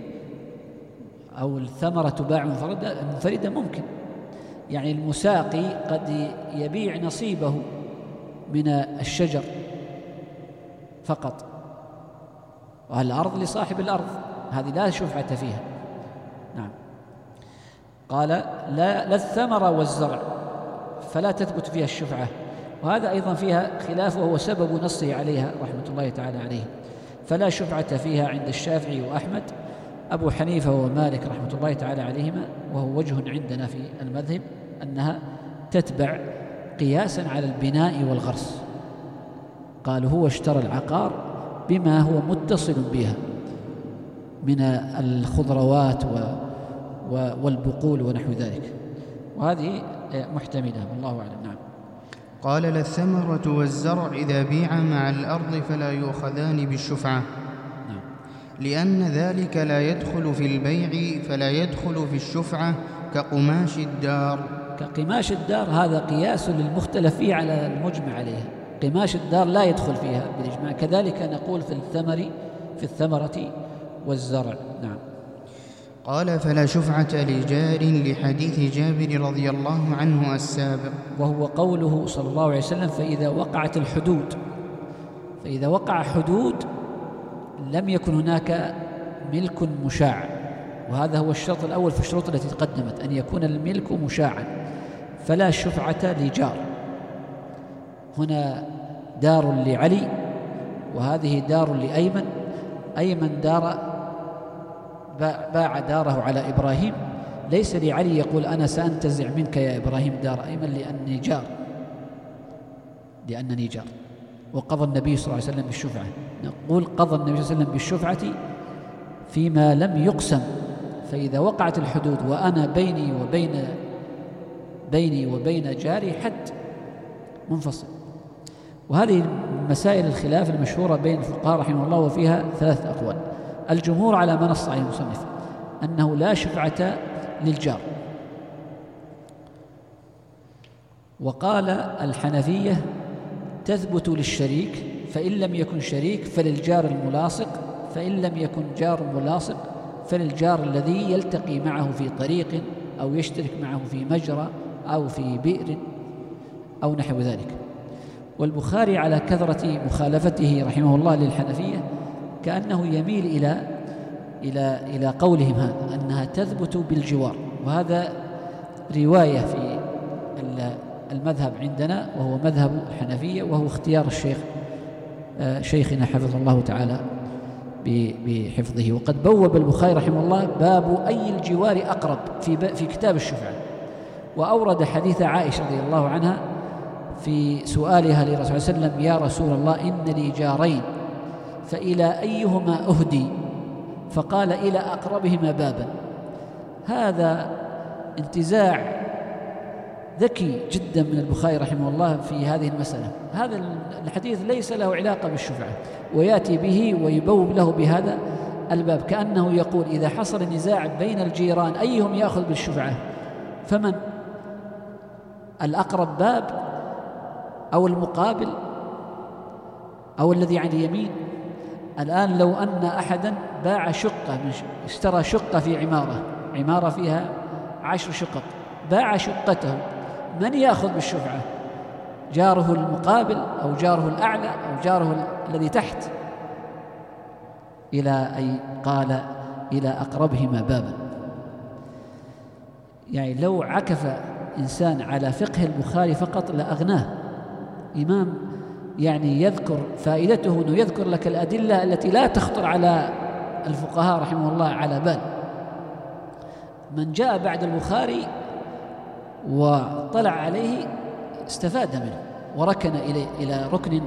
أو الثمرة تباع منفردة؟ ممكن. يعني المساقي قد يبيع نصيبه من الشجر فقط، والأرض لصاحب الأرض، هذه لا شفعة فيها. نعم. قال لا الثمرة والزرع فلا تثبت فيها الشفعة، وهذا أيضا فيها خلاف، وهو سبب نصه عليها رحمة الله تعالى عليه. فلا شفعة فيها عند الشافعي وأحمد. أبو حنيفة ومالك رحمة الله تعالى عليهما، وهو وجه عندنا في المذهب، أنها تتبع قياسا على البناء والغرس. قالوا هو اشترى العقار بما هو متصل بها من الخضروات والبقول ونحو ذلك، وهذه محتملة والله أعلم. نعم. قال لا الثمرة والزرع إذا بيع مع الأرض فلا يؤخذان بالشفعة. نعم. لأن ذلك لا يدخل في البيع فلا يدخل في الشفعة كقماش الدار. كقماش الدار هذا قياس للمختلف فيه على المجمع عليه، قماش الدار لا يدخل فيها بالإجماع. كذلك نقول في الثمرة والزرع. نعم. قال فلا شفعة لجار لحديث جابر رضي الله عنه السابق، وهو قوله صلى الله عليه وسلم فإذا وقع حدود لم يكن هناك ملك مشاع، وهذا هو الشرط الأول في الشروط التي تقدمت، أن يكون الملك مشاعا. فلا شفعة لجار. هنا دار لعلي وهذه دار لأيمن. أيمن باع داره على إبراهيم، ليس لعلي يقول أنا سأنتزع منك يا إبراهيم دار أيمن لأنني جار. وقضى النبي صلى الله عليه وسلم بالشفعة، نقول قضى النبي صلى الله عليه وسلم بالشفعة فيما لم يقسم. فإذا وقعت الحدود وأنا بيني وبين جاري حد منفصل. وهذه مسائل الخلاف المشهورة بين الفقهاء رحمه الله، وفيها 3 أقوال. الجمهور على ما نص عليه المصنف أنه لا شفعة للجار، وقال الحنفية تثبت للشريك، فإن لم يكن شريك فللجار الملاصق، فإن لم يكن جار ملاصق فللجار الذي يلتقي معه في طريق أو يشترك معه في مجرى أو في بئر أو نحو ذلك. والبخاري على كثرة مخالفته رحمه الله للحنفية كأنه يميل إلى قولهم هذا أنها تثبت بالجوار، وهذا رواية في المذهب عندنا وهو مذهب الحنفية، وهو اختيار شيخنا حفظه الله تعالى بحفظه. وقد بوب البخاري رحمه الله باب أي الجوار أقرب في كتاب الشفعة، وأورد حديث عائشة رضي الله عنها في سؤالها لرسول صلى الله عليه وسلم: يا رسول الله إن لي جارين فإلى أيهما أهدي؟ فقال: إلى أقربهما بابا. هذا انتزاع ذكي جدا من البخاري رحمه الله في هذه المسألة. هذا الحديث ليس له علاقة بالشفعة، ويأتي به ويبوب له بهذا الباب، كأنه يقول: إذا حصل نزاع بين الجيران أيهم يأخذ بالشفعة، فمن الأقرب باب أو المقابل أو الذي عن اليمين؟ الآن لو أن أحدا باع شقة، اشترى شقة في عمارة فيها 10 شقق، باع شقته، من يأخذ بالشفعة؟ جاره المقابل أو جاره الأعلى أو جاره الذي تحت؟ قال إلى أقربهما بابا. يعني لو عكف إنسان على فقه البخاري فقط لأغناه. إمام يعني يذكر فائدته أنه يذكر لك الأدلة التي لا تخطر على الفقهاء رحمه الله على بال. من جاء بعد البخاري وطلع عليه استفاد منه وركن إلى ركن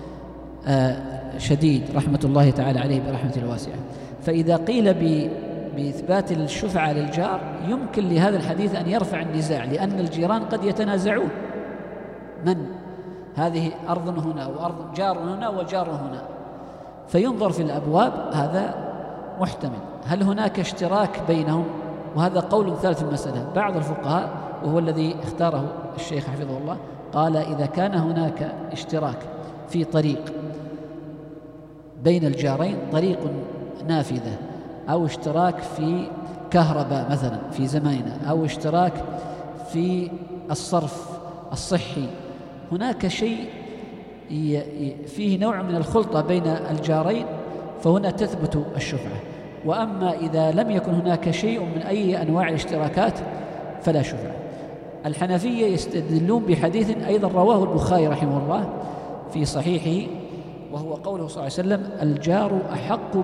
شديد رحمة الله تعالى عليه برحمة الواسعة. فإذا قيل بإثبات الشفعة للجار يمكن لهذا الحديث أن يرفع النزاع، لأن الجيران قد يتنازعون، من هذه أرض هنا وأرض جار هنا وجار هنا، فينظر في الأبواب، هذا محتمل. هل هناك اشتراك بينهم؟ وهذا قول ثالث في المسألة. بعض الفقهاء وهو الذي اختاره الشيخ حفظه الله قال: إذا كان هناك اشتراك في طريق بين الجارين، طريق نافذة، أو اشتراك في كهرباء مثلا في زماننا، أو اشتراك في الصرف الصحي، هناك شيء فيه نوع من الخلطة بين الجارين، فهنا تثبت الشفعة. وأما إذا لم يكن هناك شيء من أي أنواع الاشتراكات فلا شفعة. الحنفية يستدلون بحديث أيضا رواه البخاري رحمه الله في صحيحه، وهو قوله صلى الله عليه وسلم: الجار أحق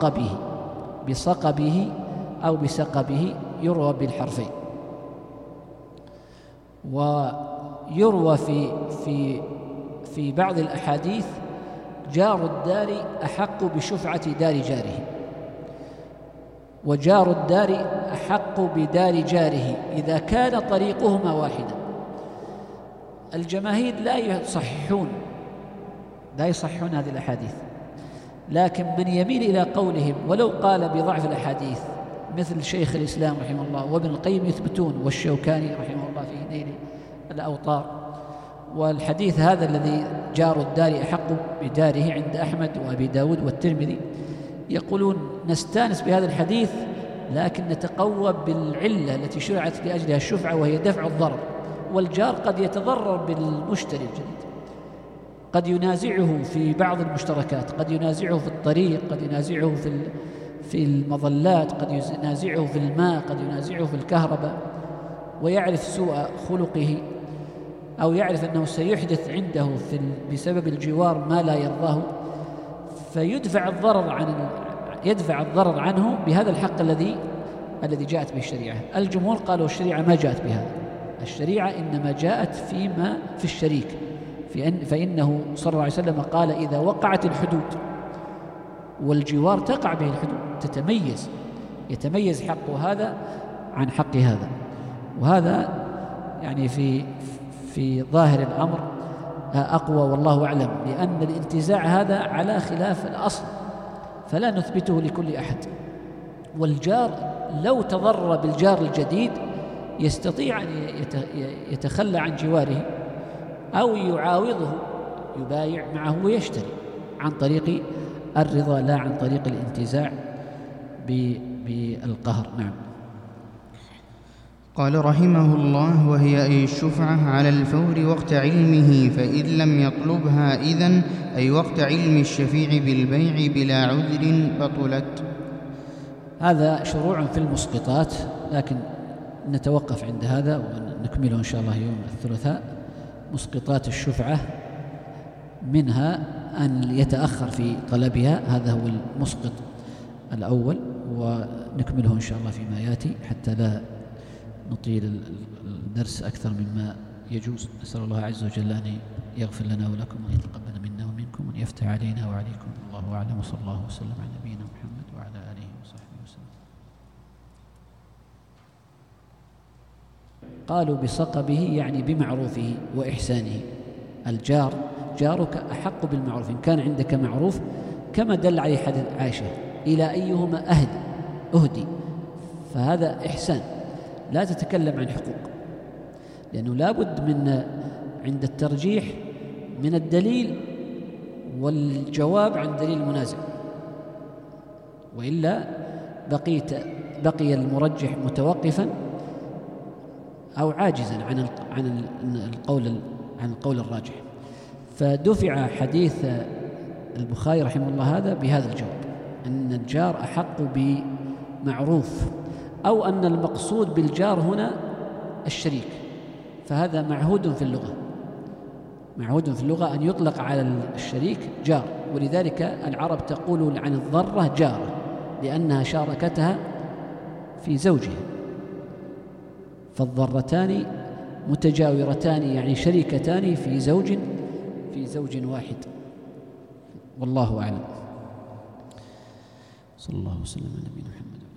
بصقبه أو بسقبه، يروى بالحرفين. ويروى في بعض الأحاديث: جار الدار أحق بشفعة دار جاره، وجار الدار أحق بدار جاره إذا كان طريقهما واحدا. الجماهير لا يصححون هذه الأحاديث، لكن من يميل إلى قولهم ولو قال بضعف الأحاديث مثل شيخ الإسلام رحمه الله وابن القيم يثبتون، والشوكاني رحمه الله في نيل الأوطار. والحديث هذا الذي جار الدار أحق بداره عند أحمد وأبي داود والترمذي، يقولون نستانس بهذا الحديث، لكن نتقوى بالعلة التي شرعت لأجلها الشفعة، وهي دفع الضرر. والجار قد يتضرر بالمشتري الجديد، قد ينازعه في بعض المشتركات، قد ينازعه في الطريق، قد ينازعه في المظلات، قد ينازعه في الماء، قد ينازعه في الكهرباء، ويعرف سوء خلقه، أو يعرف أنه سيحدث عنده بسبب الجوار ما لا يرضاه، فيدفع الضرر عنه بهذا الحق الذي جاءت به الشريعة. الجمهور قالوا الشريعة ما جاءت بهذا، الشريعة إنما جاءت فيما في الشريك، فإنه صلى الله عليه وسلم قال: إذا وقعت الحدود، والجوار تقع به الحدود، يتميز حق هذا عن حق هذا. وهذا يعني في ظاهر الأمر أقوى والله أعلم، لأن الانتزاع هذا على خلاف الأصل، فلا نثبته لكل أحد. والجار لو تضرر بالجار الجديد يستطيع أن يتخلى عن جواره، أو يبايع معه ويشتري عن طريق الرضا لا عن طريق الانتزاع بالقهر. نعم. قال رحمه الله: وهي أي الشفعة على الفور وقت علمه، فإن لم يطلبها إذن أي وقت علم الشفيع بالبيع بلا عذر بطلت. هذا شروع في المسقطات، لكن نتوقف عند هذا ونكمله إن شاء الله يوم الثلاثاء. مسقطات الشفعة منها أن يتأخر في طلبها، هذا هو المسقط الأول، ونكمله إن شاء الله فيما يأتي حتى لا نطيل الدرس أكثر مما يجوز. نسأل الله عز وجل أن يغفر لنا ولكم وأن يتقبل منا ومنكم وأن يفتح علينا وعليكم. الله أعلم، وصلى الله وسلم على نبينا محمد وعلى آله وصحبه وسلم. قالوا بصقبه يعني بمعروفه وإحسانه. الجار جارك أحق بالمعروف، إن كان عندك معروف كما دل عليه حديث عائشة: إلى أيهما أهدي، فهذا إحسان. لا تتكلم عن حقوق، لأنه لا بد من عند الترجيح من الدليل والجواب عن دليل المنازع، وإلا بقي المرجح متوقفا أو عاجزا عن القول الراجح. فدفع حديث البخاري رحمه الله هذا بهذا الجواب، أن الجار أحق بمعروف، أو أن المقصود بالجار هنا الشريك، فهذا معهود في اللغة. معهود في اللغة أن يطلق على الشريك جار، ولذلك العرب تقول عن الضرة جارة لأنها شاركتها في زوجها، فالضرتان متجاورتان يعني شريكتان في زوج واحد. والله أعلم. صلى الله وسلم على نبينا محمد.